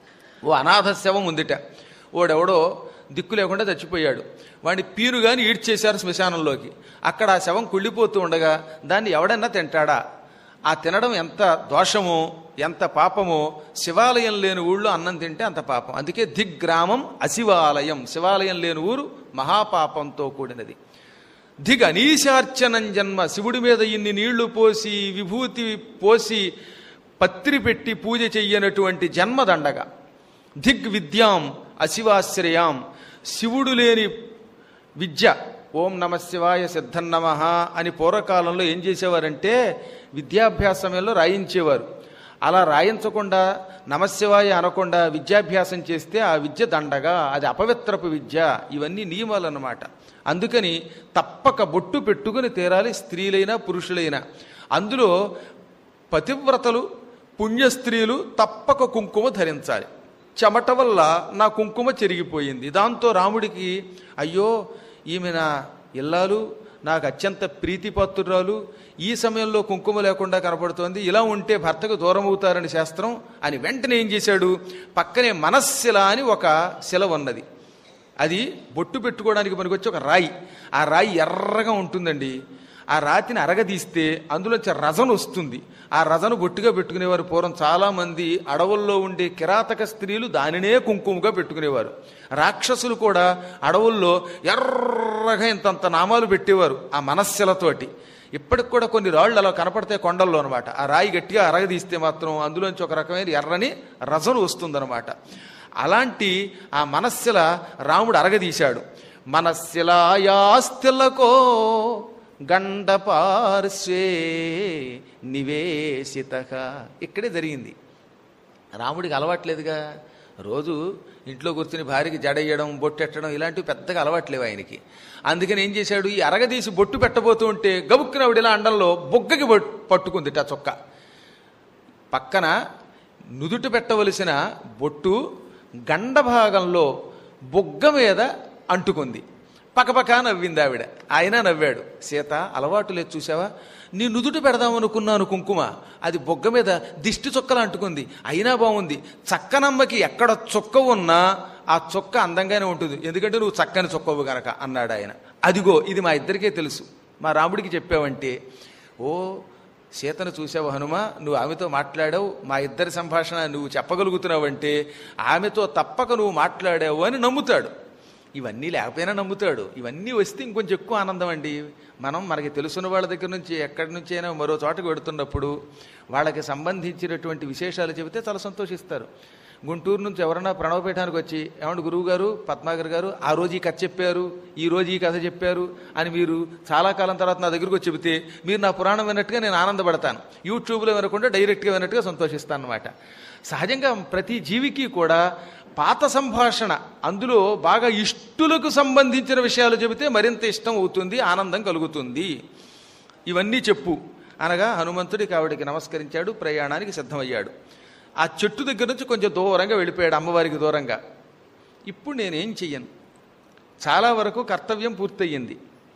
ఓ అనాథ శవం ఉందిట, ఓడెవడో దిక్కు లేకుండా చచ్చిపోయాడు. వాడిని పీరుగాని ఈడ్చేశారు శ్మశానంలోకి. అక్కడ ఆ శవం కుళ్ళిపోతూ ఉండగా దాన్ని ఎవడన్నా తింటాడా? ఆ తినడం ఎంత దోషమో ఎంత పాపమో. శివాలయం లేని ఊళ్ళో అన్నం తింటే అంత పాపం. అందుకే దిగ్గ్రామం అశివాలయం, శివాలయం లేని ఊరు మహాపాపంతో కూడినది. దిగ్ అనీశార్చనం జన్మ, శివుడి మీద ఇన్ని నీళ్లు పోసి విభూతి పోసి పత్రి పెట్టి పూజ చెయ్యనటువంటి జన్మదండగా. దిగ్ విద్యాం అశివాశ్రయాం, శివుడు లేని విద్య. ఓం నమ శివాయ సిద్ధన్నమః అని పూర్వకాలంలో ఏం చేసేవారంటే విద్యాభ్యాస సమయంలో రాయించేవారు. అలా రాయించకుండా నమశివాయ అనకుండా విద్యాభ్యాసం చేస్తే ఆ విద్య దండగా, అది అపవిత్రపు విద్య. ఇవన్నీ నియమాలు అన్నమాట. అందుకని తప్పక బొట్టు పెట్టుకుని తీరాలి, స్త్రీలైనా పురుషులైనా. అందులో పతివ్రతలు పుణ్యస్త్రీలు తప్పక కుంకుమ ధరించాలి. చెమట వల్ల నా కుంకుమ చెరిగిపోయింది. దాంతో రాముడికి అయ్యో ఈమె నా ఇల్లాలు, నాకు అత్యంత ప్రీతిపాత్రురాలు, ఈ సమయంలో కుంకుమ లేకుండా కనపడుతోంది, ఇలా ఉంటే భర్తకు దూరం అవుతారని శాస్త్రం అని వెంటనే ఏం చేశాడు, పక్కనే మనశ్శిల అని ఒక శిల ఉన్నది. అది బొట్టు పెట్టుకోవడానికి పనికొచ్చి ఒక రాయి. ఆ రాయి ఎర్రగా ఉంటుందండి. ఆ రాతిని అరగదీస్తే అందులోంచి రజను వస్తుంది. ఆ రజను బొట్టుగా పెట్టుకునేవారు పూర్వం చాలామంది. అడవుల్లో ఉండే కిరాతక స్త్రీలు దానినే కుంకుమగా పెట్టుకునేవారు. రాక్షసులు కూడా అడవుల్లో ఎర్రగా ఇంతంత నామాలు పెట్టేవారు ఆ మనశ్శలతోటి. ఇప్పటికి కూడా కొన్ని రాళ్ళు అలా కనపడతాయి కొండల్లో అనమాట. ఆ రాయి గట్టిగా అరగదీస్తే మాత్రం అందులోంచి ఒక రకమైన ఎర్రని రజను వస్తుందన్నమాట. అలాంటి ఆ మనశ్శిల రాముడు అరగదీశాడు. మనశ్శిలాయాస్తిలకో గండపార్శ్వే నివేశిత. ఇక్కడే జరిగింది. రాముడికి అలవాట్లేదుగా, రోజు ఇంట్లో కూర్చుని భార్యకి జడేయడం, బొట్టెట్టడం ఇలాంటివి పెద్దగా అలవాట్లేవు ఆయనకి. అందుకని ఏం చేశాడు, ఈ అరగదీసి బొట్టు పెట్టబోతూ ఉంటే గబుక్కున ఆవిడ ఇలా అండంలో బొగ్గకి పట్టుకుంది ఆ చొక్క. పక్కన నుదుట పెట్టవలసిన బొట్టు గండ భాగంలో బొగ్గ మీద అంటుకుంది. పక్కపక్క నవ్వింది ఆవిడ. ఆయన నవ్వాడు. సీత అలవాటు లేదు చూసావా, నీ నుదుట పెడదామనుకున్నాను కుంకుమ, అది బొగ్గ మీద దిష్టి చొక్కలా అంటుకుంది. అయినా బాగుంది, చక్కనమ్మకి ఎక్కడ చొక్క ఉన్నా ఆ చొక్క అందంగానే ఉంటుంది, ఎందుకంటే నువ్వు చక్కని చొక్కవు గనక అన్నాడు ఆయన. అదిగో ఇది మా ఇద్దరికే తెలుసు, మా రాముడికి చెప్పావంటే, ఓ సీతను చూసావు హనుమ, నువ్వు ఆమెతో మాట్లాడావు, మా ఇద్దరి సంభాషణ నువ్వు చెప్పగలుగుతున్నావంటే ఆమెతో తప్పక నువ్వు మాట్లాడావు అని నమ్ముతాడు. ఇవన్నీ లేకపోయినా నమ్ముతాడు. ఇవన్నీ వస్తే ఇంకొంచెం ఎక్కువ ఆనందం అండి. మనం మనకి తెలుసున్న వాళ్ళ దగ్గర నుంచి ఎక్కడి నుంచి అయినా మరో చోటకు వెడుతున్నప్పుడు వాళ్ళకి సంబంధించినటువంటి విశేషాలు చెబితే చాలా సంతోషిస్తారు. గుంటూరు నుంచి ఎవరన్నా ప్రణవపీఠానికి వచ్చి ఏమంటే గురువు గారు పద్మాగర్ గారు ఆ రోజు ఈ కథ చెప్పారు, ఈ రోజు ఈ కథ చెప్పారు అని మీరు చాలా కాలం తర్వాత నా దగ్గరకు వచ్చి చెబితే మీరు నా పురాణం విన్నట్టుగా నేను ఆనందపడతాను. యూట్యూబ్లో వినకుండా డైరెక్ట్గా విన్నట్టుగా సంతోషిస్తాను అన్నమాట. సహజంగా ప్రతి జీవికి కూడా పాత సంభాషణ, అందులో బాగా ఇష్టులకు సంబంధించిన విషయాలు చెబితే మరింత ఇష్టం అవుతుంది, ఆనందం కలుగుతుంది. ఇవన్నీ చెప్పు అనగా హనుమంతుడికి ఆవిడికి నమస్కరించాడు, ప్రయాణానికి సిద్ధమయ్యాడు. ఆ చెట్టు దగ్గర నుంచి కొంచెం దూరంగా వెళ్ళిపోయాడు, అమ్మవారికి దూరంగా. ఇప్పుడు నేనేం చెయ్యను, చాలా వరకు కర్తవ్యం పూర్తయింది.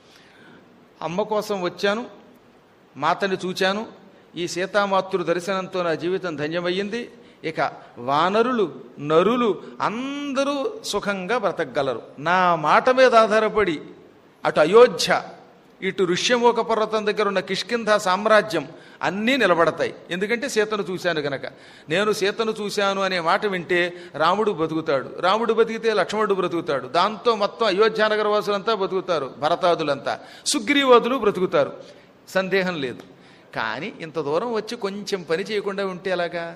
అమ్మ కోసం వచ్చాను, మాతని చూచాను, ఈ సీతామాతృ దర్శనంతో నా జీవితం ధన్యమయ్యింది. ఇక వానరులు నరులు అందరూ సుఖంగా బ్రతకగలరు. నా మాట మీద ఆధారపడి అటు అయోధ్య, ఇటు ఋష్యమూక పర్వతం దగ్గర ఉన్న కిష్కింధ సామ్రాజ్యం అన్నీ నిలబడతాయి. ఎందుకంటే సీతను చూశాను గనక. నేను సీతను చూశాను అనే మాట వింటే రాముడు బతుకుతాడు, రాముడు బతికితే లక్ష్మణుడు బ్రతుకుతాడు, దాంతో మొత్తం అయోధ్యానగర వాసులంతా బతుకుతారు, భరతాదులంతా, సుగ్రీవాదులు బ్రతుకుతారు, సందేహం లేదు. కానీ ఇంత దూరం వచ్చి కొంచెం పని చేయకుండా ఉంటే ఎలాగా?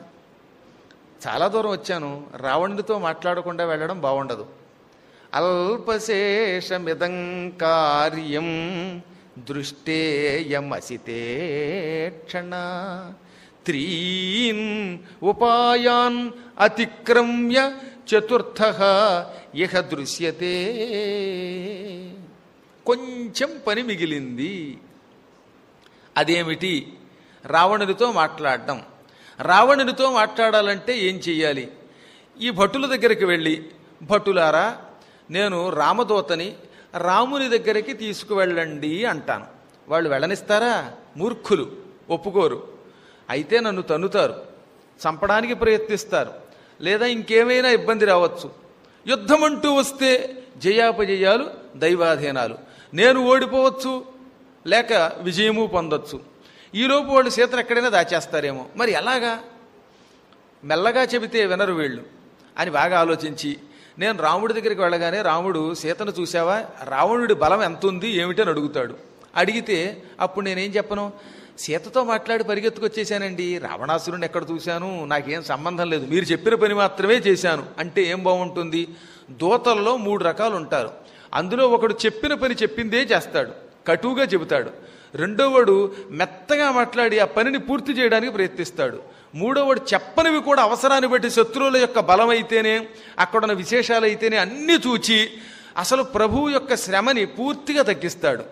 చాలా దూరం వచ్చాను, రావణుడితో మాట్లాడకుండా వెళ్ళడం బాగుండదు. అల్పశేషమిదం కార్యం దృష్టేయమసితే క్షణ త్రీన్ ఉపాయాన్ అతిక్రమ్య చతుర్థ ఇహ దృశ్యతే. కొంచెం పని మిగిలింది. అదేమిటి? రావణుడితో మాట్లాడడం. రావణునితో మాట్లాడాలంటే ఏం చెయ్యాలి? ఈ భటుల దగ్గరికి వెళ్ళి, భటులారా నేను రామదూతని, రాముని దగ్గరికి తీసుకువెళ్ళండి అంటాను. వాళ్ళు వెళ్ళనిస్తారా? మూర్ఖులు, ఒప్పుకోరు. అయితే నన్ను తన్నుతారు, చంపడానికి ప్రయత్నిస్తారు, లేదా ఇంకేమైనా ఇబ్బంది రావచ్చు. యుద్ధం అంటూ వస్తే జయాపజయాలు దైవాధీనాలు, నేను ఓడిపోవచ్చు లేక విజయము పొందొచ్చు. ఈలోపు వాళ్ళు సీతను ఎక్కడైనా దాచేస్తారేమో, మరి ఎలాగా? మెల్లగా చెబితే వినరు వీళ్ళు అని బాగా ఆలోచించి నేను రాముడి దగ్గరికి వెళ్ళగానే, రాముడు సీతను చూసావా, రావణుడి బలం ఎంత ఉంది ఏమిటని అడుగుతాడు. అడిగితే అప్పుడు నేనేం చెప్పను? సీతతో మాట్లాడి పరిగెత్తుకొచ్చేసానండి, రావణాసురుని ఎక్కడ చూశాను, నాకేం సంబంధం లేదు, మీరు చెప్పిన పని మాత్రమే చేశాను అంటే ఏం బాగుంటుంది? దూతల్లో మూడు రకాలు ఉంటారు. అందులో ఒకడు చెప్పిన పని చెప్పిందే చేస్తాడు, కటువుగా చెబుతాడు. రెండోవాడు మెత్తగా మాట్లాడి ఆ పనిని పూర్తి చేయడానికి ప్రయత్నిస్తాడు. మూడోవాడు చెప్పనివి కూడా అవసరాన్ని బట్టి శత్రువుల యొక్క బలం అయితేనే, అక్కడున్న విశేషాలు అయితేనే అన్నీ చూచి అసలు ప్రభువు యొక్క శ్రమని పూర్తిగా తగ్గిస్తాడు.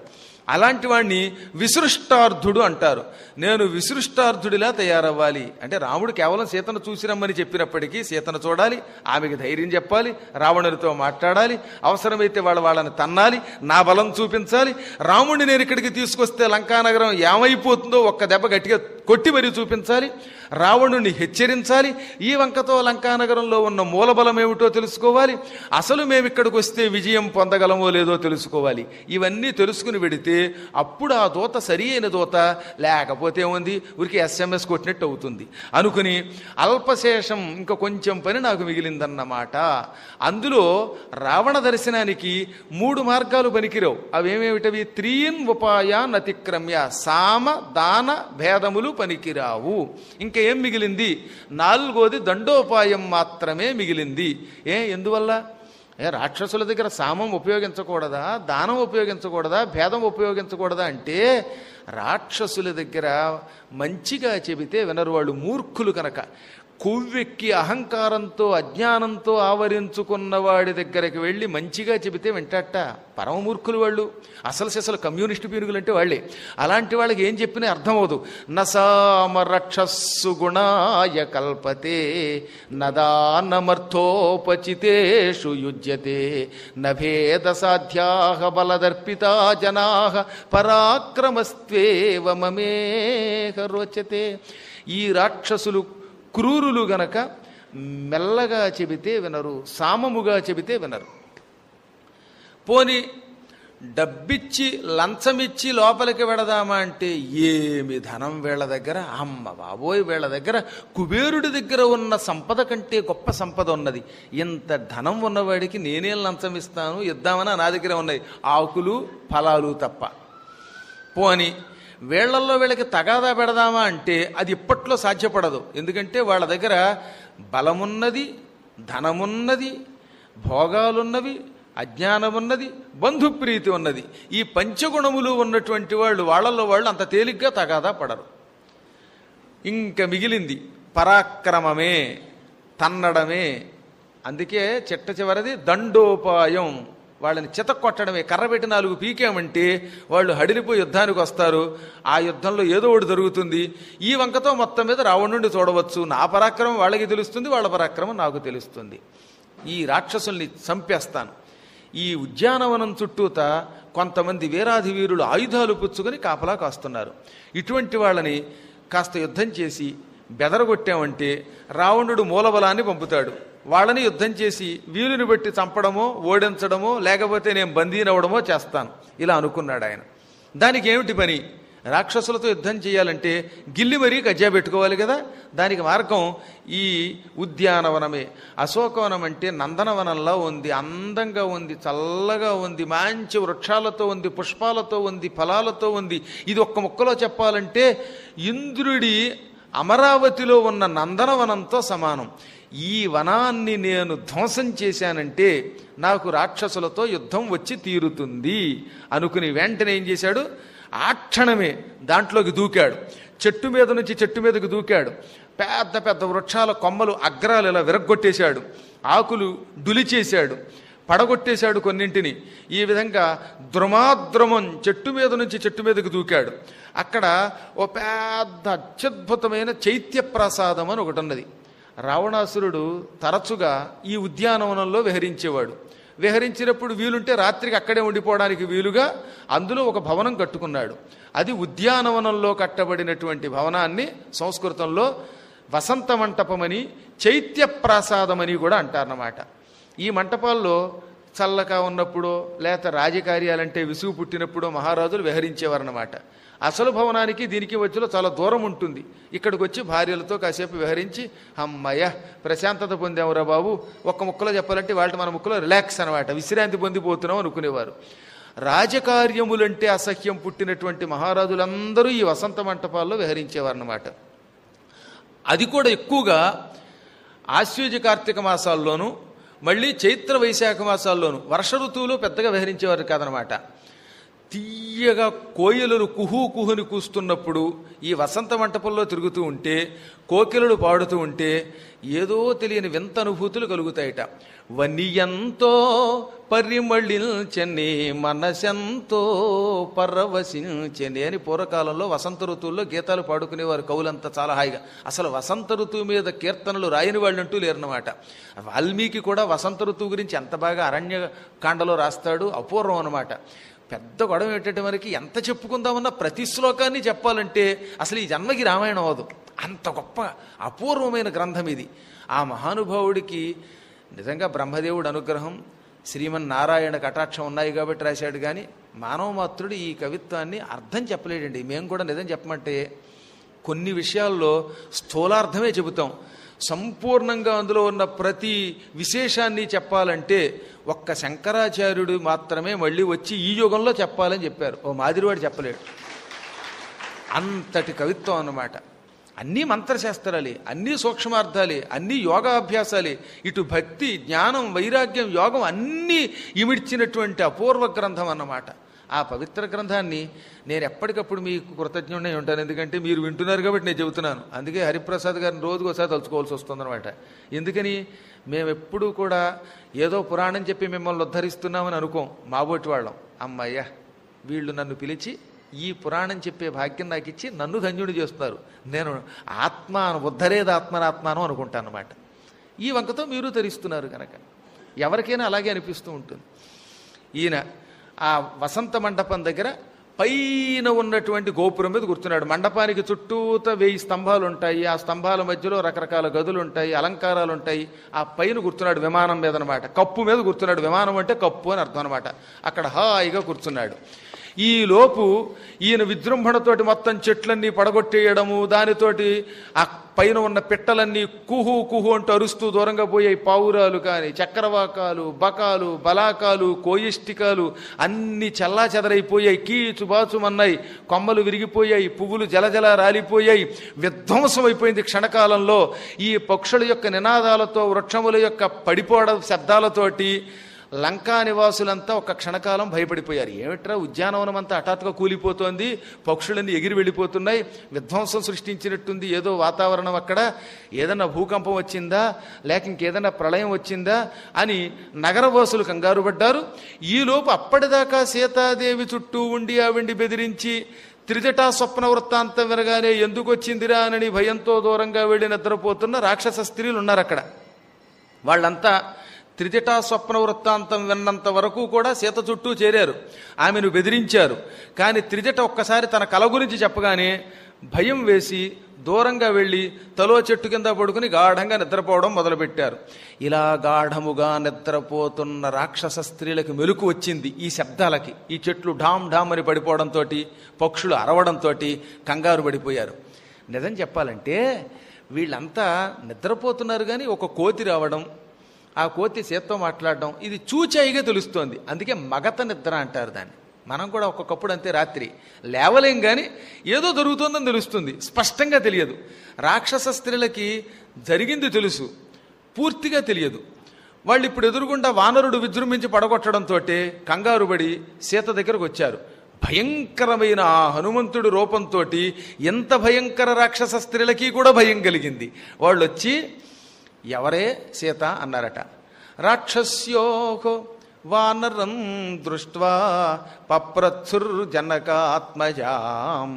అలాంటి వాడిని విసృష్టార్థుడు అంటారు. నేను విసృష్టార్థుడిలా తయారవ్వాలి అంటే రాముడు కేవలం సీతను చూసిరమ్మని చెప్పినప్పటికీ సీతను చూడాలి, ఆమెకి ధైర్యం చెప్పాలి, రావణుడితో మాట్లాడాలి, అవసరమైతే వాళ్ళ వాళ్ళని తన్నాలి, నా బలం చూపించాలి. రాముడిని నేను ఇక్కడికి తీసుకొస్తే లంకానగరం ఏమైపోతుందో ఒక్క దెబ్బ గట్టిగా కొట్టి మరీ చూపించాలి, రావణుని హెచ్చరించాలి, ఈ వంకతో లంకానగరంలో ఉన్న మూలబలం ఏమిటో తెలుసుకోవాలి, అసలు మేము ఇక్కడికి వస్తే విజయం పొందగలమో లేదో తెలుసుకోవాలి. ఇవన్నీ తెలుసుకుని వెడితే అప్పుడు ఆ దూత సరి అయిన దూత, లేకపోతే ఏముంది ఊరికి ఎస్ఎంఎస్ కొట్టినట్టు అవుతుంది అనుకుని అల్పశేషం ఇంకా కొంచెం పని నాకు మిగిలిందన్నమాట. అందులో రావణ దర్శనానికి మూడు మార్గాలు పనికిరావు. అవేమేమిటవి? త్రీన్ ఉపాయాన్ అతిక్రమ్య, సామ దాన భేదములు పనికిరావు. ఇంకా ఏం మిగిలింది? నాలుగోది దండోపాయం మాత్రమే మిగిలింది. ఏ ఎందువల్ల? ఏ రాక్షసుల దగ్గర సామం ఉపయోగించకూడదా, దానం ఉపయోగించకూడదా, భేదం ఉపయోగించకూడదా అంటే రాక్షసుల దగ్గర మంచిగా చెబితే వినరు, వాళ్ళు మూర్ఖులు కనుక. కొవ్వెక్కి అహంకారంతో అజ్ఞానంతో ఆవరించుకున్న వాడి దగ్గరికి వెళ్ళి మంచిగా చెబితే వింటాట. పరమమూర్ఖులు వాళ్ళు, అసలు అసలు కమ్యూనిస్టు పీరుగులు అంటే వాళ్ళే. అలాంటి వాళ్ళకి ఏం చెప్పినా అర్థమవుదు. నసామ రక్షస్సు గుణాయ కల్పతే నదానమర్థోపచితేషు యుజ్యతే నభేద సాధ్యాహ బలదర్పితా జనాహ పరాక్రమస్త్వేవ మమేహ రోచతే. ఈ రాక్షసులు క్రూరులు గనక మెల్లగా చెబితే వినరు, సామముగా చెబితే వినరు. పోని డబ్బిచ్చి లంచమిచ్చి లోపలికి వెడదామా అంటే ఏమి ధనం వీళ్ళ దగ్గర, అమ్మ బాబోయ్ వీళ్ళ దగ్గర కుబేరుడి దగ్గర ఉన్న సంపద కంటే గొప్ప సంపద ఉన్నది. ఇంత ధనం ఉన్నవాడికి నేనేం లంచం ఇస్తాను, ఇద్దామన్నా నా దగ్గర ఉన్నాయి ఆకులు ఫలాలు తప్ప. పోని వీళ్లల్లో వీళ్ళకి తగాదా పెడదామా అంటే అది ఇప్పట్లో సాధ్యపడదు. ఎందుకంటే వాళ్ళ దగ్గర బలమున్నది, ధనమున్నది, భోగాలున్నవి, అజ్ఞానమున్నది, బంధుప్రీతి ఉన్నది. ఈ పంచగుణములు ఉన్నటువంటి వాళ్ళు వాళ్ళల్లో వాళ్ళు అంత తేలిగ్గా తగాదా పడరు. ఇంక మిగిలింది పరాక్రమమే, తన్నడమే. అందుకే చిట్ట చివరిది దండోపాయం, వాళ్ళని చితక్కొట్టడమే. కర్రబెట్టి నాలుగు పీకామంటే వాళ్ళు హడిలిపోయి యుద్ధానికి వస్తారు. ఆ యుద్ధంలో ఏదో ఒకటి జరుగుతుంది. ఈ వంకతో మొత్తం మీద రావణుడిని చూడవచ్చు. నా పరాక్రమం వాళ్ళకి తెలుస్తుంది, వాళ్ళ పరాక్రమం నాకు తెలుస్తుంది. ఈ రాక్షసుల్ని చంపేస్తాను. ఈ ఉద్యానవనం చుట్టూత కొంతమంది వీరాధి వీరులు ఆయుధాలు పుచ్చుకొని కాపలా కాస్తున్నారు. ఇటువంటి వాళ్ళని కాస్త యుద్ధం చేసి బెదరగొట్టామంటే రావణుడు మూలబలాన్ని పంపుతాడు. వాళ్ళని యుద్ధం చేసి వీలుని బట్టి చంపడమో ఓడించడమో లేకపోతే నేను బందీనవడమో చేస్తాను ఇలా అనుకున్నాడు ఆయన. దానికి ఏమిటి పని? రాక్షసులతో యుద్ధం చేయాలంటే గిల్లి మరీ కజ్జా పెట్టుకోవాలి కదా. దానికి మార్గం ఈ ఉద్యానవనమే. అశోకవనం అంటే నందనవనంలా ఉంది, అందంగా ఉంది, చల్లగా ఉంది, మంచి వృక్షాలతో ఉంది, పుష్పాలతో ఉంది, ఫలాలతో ఉంది. ఇది ఒక్క ముక్కలో చెప్పాలంటే ఇంద్రుడి అమరావతిలో ఉన్న నందనవనంతో సమానం. ఈ వనాన్ని నేను ధ్వంసం చేశానంటే నాకు రాక్షసులతో యుద్ధం వచ్చి తీరుతుంది అనుకుని వెంటనే ఏం చేశాడు? ఆ క్షణమే దాంట్లోకి దూకాడు. చెట్టు మీద నుంచి చెట్టు మీదకి దూకాడు. పెద్ద పెద్ద వృక్షాల కొమ్మలు అగ్రాలు ఇలా విరగ్గొట్టేశాడు, ఆకులు డులిచేశాడు, పడగొట్టేశాడు కొన్నింటిని. ఈ విధంగా ద్రుమాద్రుమం చెట్టు మీద నుంచి చెట్టు మీదకి దూకాడు. అక్కడ ఓ పెద్ద అత్యద్భుతమైన చైత్య ప్రసాదం అని ఒకటి ఉన్నది. రావణాసురుడు తరచుగా ఈ ఉద్యానవనంలో విహరించేవాడు. విహరించినప్పుడు వీలుంటే రాత్రికి అక్కడే ఉండిపోవడానికి వీలుగా అందులో ఒక భవనం కట్టుకున్నాడు. అది ఉద్యానవనంలో కట్టబడినటువంటి భవనాన్ని సంస్కృతంలో వసంత మంటపమని, చైత్య ప్రాసాదమని కూడా అంటారన్నమాట. ఈ మంటపాల్లో చల్లగా ఉన్నప్పుడు లేక రాజకార్యాలంటే విసుగు పుట్టినప్పుడు మహారాజులు విహరించేవారన్నమాట. అసలు భవనానికి దీనికి మధ్యలో చాలా దూరం ఉంటుంది. ఇక్కడికి వచ్చి భార్యలతో కాసేపు విహరించి అమ్మయ్య ప్రశాంతత పొందామురా బాబు, ఒక్క ముక్కలో చెప్పాలంటే వాళ్ళ మన ముక్కలో రిలాక్స్ అనమాట, విశ్రాంతి పొందిపోతున్నాం అనుకునేవారు. రాజకార్యములంటే అసహ్యం పుట్టినటువంటి మహారాజులందరూ ఈ వసంత మంటపాల్లో విహరించేవారన్నమాట. అది కూడా ఎక్కువగా ఆశ్వీజ కార్తీక మాసాల్లోనూ మళ్ళీ చైత్ర వైశాఖ మాసాల్లోనూ, వర్ష ఋతువులో పెద్దగా విహరించేవారు కాదనమాట. తీయగా కోయిలలు కుహూ కుహుని కూస్తున్నప్పుడు ఈ వసంత మంటపంలో తిరుగుతూ ఉంటే, కోకిలలు పాడుతూ ఉంటే ఏదో తెలియని వింత అనుభూతులు కలుగుతాయట. వనియంతో పరిమళించని మనసెంతో పరవశించని అని పూర్వకాలంలో వసంత ఋతువుల్లో గీతాలు పాడుకునేవారు కవులంతా చాలా హాయిగా. అసలు వసంత ఋతువు మీద కీర్తనలు రాయని వాళ్ళు అంటూ లేరన్నమాట. వాల్మీకి కూడా వసంత ఋతువు గురించి ఎంత బాగా అరణ్యకాండలో రాస్తాడు, అపూర్వం అన్నమాట. పెద్ద గొడవ ఏంటంటే మనకి ఎంత చెప్పుకుందామన్నా ప్రతి శ్లోకాన్ని చెప్పాలంటే అసలు ఈ జన్మకి రామాయణం అవదు. అంత గొప్ప అపూర్వమైన గ్రంథం ఇది. ఆ మహానుభావుడికి నిజంగా బ్రహ్మదేవుడు అనుగ్రహం, శ్రీమన్నారాయణ కటాక్షం ఉన్నాయి కాబట్టి రాశాడు. కానీ మానవ మాత్రుడు ఈ కవిత్వాన్ని అర్థం చెప్పలేడండి. మేము కూడా నిజం చెప్పమంటే కొన్ని విషయాల్లో స్థూలార్థమే చెబుతాం. సంపూర్ణంగా అందులో ఉన్న ప్రతి విశేషాన్ని చెప్పాలంటే ఒక్క శంకరాచార్యుడు మాత్రమే మళ్ళీ వచ్చి ఈ యుగంలో చెప్పాలని చెప్పారు. ఓ మాదిరివాడు చెప్పలేడు. అంతటి కవిత్వం అన్నమాట. అన్నీ మంత్రశాస్త్రాలే, అన్నీ సూక్ష్మార్థాలే, అన్నీ యోగాభ్యాసాలే. ఇటు భక్తి, జ్ఞానం, వైరాగ్యం, యోగం అన్నీ ఇమిడ్చినటువంటి అపూర్వ గ్రంథం అన్నమాట. ఆ పవిత్ర గ్రంథాన్ని నేను ఎప్పటికప్పుడు మీకు కృతజ్ఞుడై ఉంటాను. ఎందుకంటే మీరు వింటున్నారు కాబట్టి నేను చెబుతున్నాను. అందుకే హరిప్రసాద్ గారిని రోజుకు ఒకసారి తలుచుకోవాల్సి వస్తుందన్నమాట. ఎందుకని మేము ఎప్పుడూ కూడా ఏదో పురాణం చెప్పి మిమ్మల్ని ఉద్ధరిస్తున్నామని అనుకోం. మాబోటి వాళ్ళం. అమ్మయ్య వీళ్ళు నన్ను పిలిచి ఈ పురాణం చెప్పే భాగ్యం నాకు ఇచ్చి నన్ను ధన్యుడు చేస్తున్నారు. నేను ఆత్మ ఉద్ధరేది ఆత్మనాత్మానం అనుకుంటాను అన్నమాట. ఈ వంకతో మీరు తరిస్తున్నారు కనుక ఎవరికైనా అలాగే అనిపిస్తూ ఉంటుంది. ఈయన ఆ వసంత మండపం దగ్గర పైన ఉన్నటువంటి గోపురం మీద కూర్చున్నాడు. మండపానికి చుట్టూత వెయ్యి స్తంభాలు ఉంటాయి. ఆ స్తంభాల మధ్యలో రకరకాల గదులు ఉంటాయి, అలంకారాలు ఉంటాయి. ఆ పైన కూర్చున్నాడు విమానం మీద అనమాట. కప్పు మీద కూర్చున్నాడు. విమానం అంటే కప్పు అని అర్థం అనమాట. అక్కడ హాయిగా కూర్చున్నాడు. ఈ లోపు ఈయన విజృంభణతోటి మొత్తం చెట్లన్నీ పడగొట్టేయడము, దానితోటి ఆ పైన ఉన్న పిట్టలన్నీ కుహు కుహు అంటూ అరుస్తూ దూరంగా పోయాయి. పావురాలు కానీ, చక్రవాకాలు, బకాలు, బలాకాలు, కోయిష్టికాలు అన్ని చల్లా చెదరైపోయాయి. కీచు బాచుమన్నాయి. కొమ్మలు విరిగిపోయాయి. పువ్వులు జలజల రాలిపోయాయి. విధ్వంసం అయిపోయింది క్షణకాలంలో. ఈ పక్షుల యొక్క నినాదాలతో, వృక్షముల యొక్క పడిపోవడం శబ్దాలతోటి లంకా నివాసులంతా ఒక క్షణకాలం భయపడిపోయారు. ఏమిట్రా ఉద్యానవనం అంతా హఠాత్తుగా కూలిపోతోంది, పక్షులన్నీ ఎగిరి వెళ్ళిపోతున్నాయి, విధ్వంసం సృష్టించినట్టుంది ఏదో వాతావరణం, అక్కడ ఏదన్నా భూకంపం వచ్చిందా లేక ఇంకేదన్నా ప్రళయం వచ్చిందా అని నగరవాసులు కంగారు పడ్డారు. ఈలోపు అప్పటిదాకా సీతాదేవి చుట్టూ ఉండి ఆవిడ్ని బెదిరించి త్రిజటా స్వప్న వృత్తాంతం వినగానే ఎందుకు వచ్చిందిరా అని భయంతో దూరంగా వెళ్ళి నిద్రపోతున్న రాక్షస స్త్రీలు ఉన్నారు అక్కడ. వాళ్ళంతా త్రిజటా స్వప్న వృత్తాంతం విన్నంత వరకు కూడా సీత చుట్టూ చేరారు, ఆమెను బెదిరించారు. కానీ త్రిజట ఒక్కసారి తన కల గురించి చెప్పగానే భయం వేసి దూరంగా వెళ్ళి తలో చెట్టు కింద పడుకుని గాఢంగా నిద్రపోవడం మొదలుపెట్టారు. ఇలా గాఢముగా నిద్రపోతున్న రాక్షస స్త్రీలకు మెలకు వచ్చింది ఈ శబ్దాలకి. ఈ చెట్లు ఢామ్ ఢామ్ అని పడిపోవడంతో, పక్షులు అరవడంతో కంగారు పడిపోయారు. నిజం చెప్పాలంటే వీళ్ళంతా నిద్రపోతున్నారు. కానీ ఒక కోతి రావడం, ఆ కోతి సీతతో మాట్లాడడం ఇది చూచాయిగా తెలుస్తోంది. అందుకే మగత నిద్ర అంటారు దాన్ని. మనం కూడా ఒక్కొక్కప్పుడు అంతే, రాత్రి లేవలేం కానీ ఏదో జరుగుతుందని తెలుస్తుంది, స్పష్టంగా తెలియదు. రాక్షస స్త్రీలకి జరిగింది తెలుసు, పూర్తిగా తెలియదు. వాళ్ళు ఇప్పుడు ఎదురుగుండా వానరుడు విజృంభించి పడగొట్టడంతో కంగారుబడి సీత దగ్గరకు వచ్చారు. భయంకరమైన ఆ హనుమంతుడి రూపంతో ఎంత భయంకర రాక్షస స్త్రీలకి కూడా భయం కలిగింది. వాళ్ళు వచ్చి ఎవరే సీత అన్నారట. రాక్షస్యోహో వానరం దృష్ట్వా పప్రత్సుర్ జనకాత్మజాం.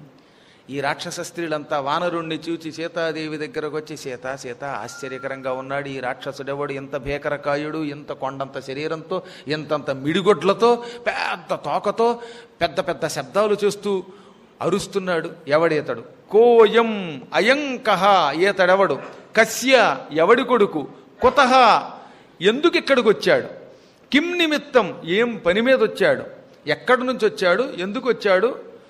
ఈ రాక్షస స్త్రీలంతా వానరుణ్ణి చూచి సీతాదేవి దగ్గరకు వచ్చి, సీత సీత ఆశ్చర్యకరంగా ఉన్నాడు ఈ రాక్షసుడెవడు, ఎంత భీకరకాయుడు, ఎంత కొండంత శరీరంతో, ఎంతంత మిడిగొడ్లతో, పెద్ద తోకతో, పెద్ద పెద్ద శబ్దాలు చేస్తూ అరుస్తున్నాడు. ఎవడేతడు? కోయం అయంకహ, ఏతడెవడు? కస్య, ఎవడి కొడుకు? కుతహ, ఎందుకు ఇక్కడికి వచ్చాడు? కిం నిమిత్తం, ఏం పని మీద వచ్చాడు? ఎక్కడి నుంచి వచ్చాడు? ఎందుకు వచ్చాడు?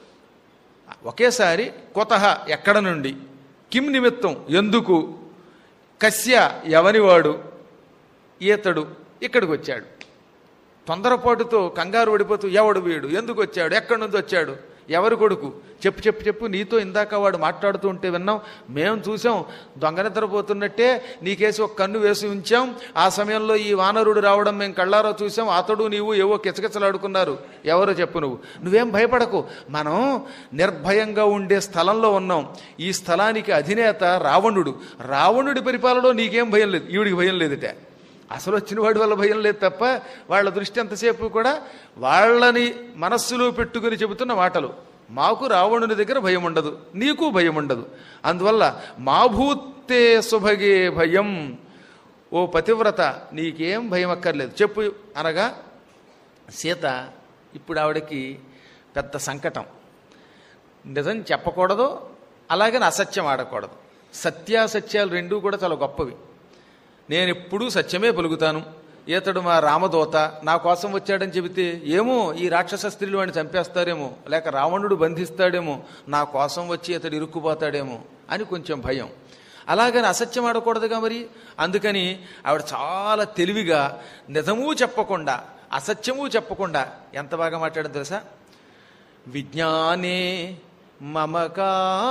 ఒకేసారి కుతహ, ఎక్కడ నుండి? కిం నిమిత్తం, ఎందుకు? కస్య, ఎవనివాడు? ఈతడు ఇక్కడికి వచ్చాడు. తొందరపాటుతో కంగారు పడిపోతూ ఎవడు వీడు, ఎందుకు వచ్చాడు, ఎక్కడి నుంచి వచ్చాడు, ఎవరి కొడుకు? చెప్పు చెప్పు చెప్పు నీతో ఇందాక వాడు మాట్లాడుతూ ఉంటే విన్నాం, మేము చూసాం, దొంగ నిద్రపోతున్నట్టే నీకేసి ఒక కన్ను వేసి ఉంచాం, ఆ సమయంలో ఈ వానరుడు రావడం మేము కళ్ళారో చూసాం, అతడు నీవు ఏవో కిచకిచలాడుకున్నారు. ఎవరో చెప్పు నువ్వు. నువ్వేం భయపడకు, మనం నిర్భయంగా ఉండే స్థలంలో ఉన్నాం. ఈ స్థలానికి అధినేత రావణుడు. రావణుడి పరిపాలనలో నీకేం భయం లేదు, ఈవిడికి భయం లేదుట. అసలు వచ్చిన వాడి వల్ల భయం లేదు తప్ప వాళ్ళ దృష్టి ఎంతసేపు కూడా వాళ్ళని మనస్సులో పెట్టుకుని చెబుతున్న మాటలు. మాకు రావణుని దగ్గర భయం ఉండదు, నీకు భయం ఉండదు. అందువల్ల మా భూతే సుభగే భయం, ఓ పతివ్రత నీకేం భయం అక్కర్లేదు చెప్పు అనగా, సీత ఇప్పుడు ఆవిడకి పెద్ద సంకటం. నిజం చెప్పకూడదు, అలాగని అసత్యం ఆడకూడదు. సత్యాసత్యాలు రెండూ కూడా చాలా గొప్పవి. నేను ఎప్పుడూ సత్యమే పలుకుతాను. ఇతడు మా రామదూత నా కోసం వచ్చాడని చెబితే ఏమో ఈ రాక్షస స్త్రీలు వాడిని చంపేస్తారేమో, లేక రావణుడు బంధిస్తాడేమో, నా కోసం వచ్చి ఇతడు ఇరుక్కుపోతాడేమో అని కొంచెం భయం. అలాగని అసత్యం ఆడకూడదుగా మరి. అందుకని ఆవిడ చాలా తెలివిగా నిజమూ చెప్పకుండా అసత్యమూ చెప్పకుండా ఎంత బాగా మాట్లాడదు తెలుసా? విజ్ఞానే మమకా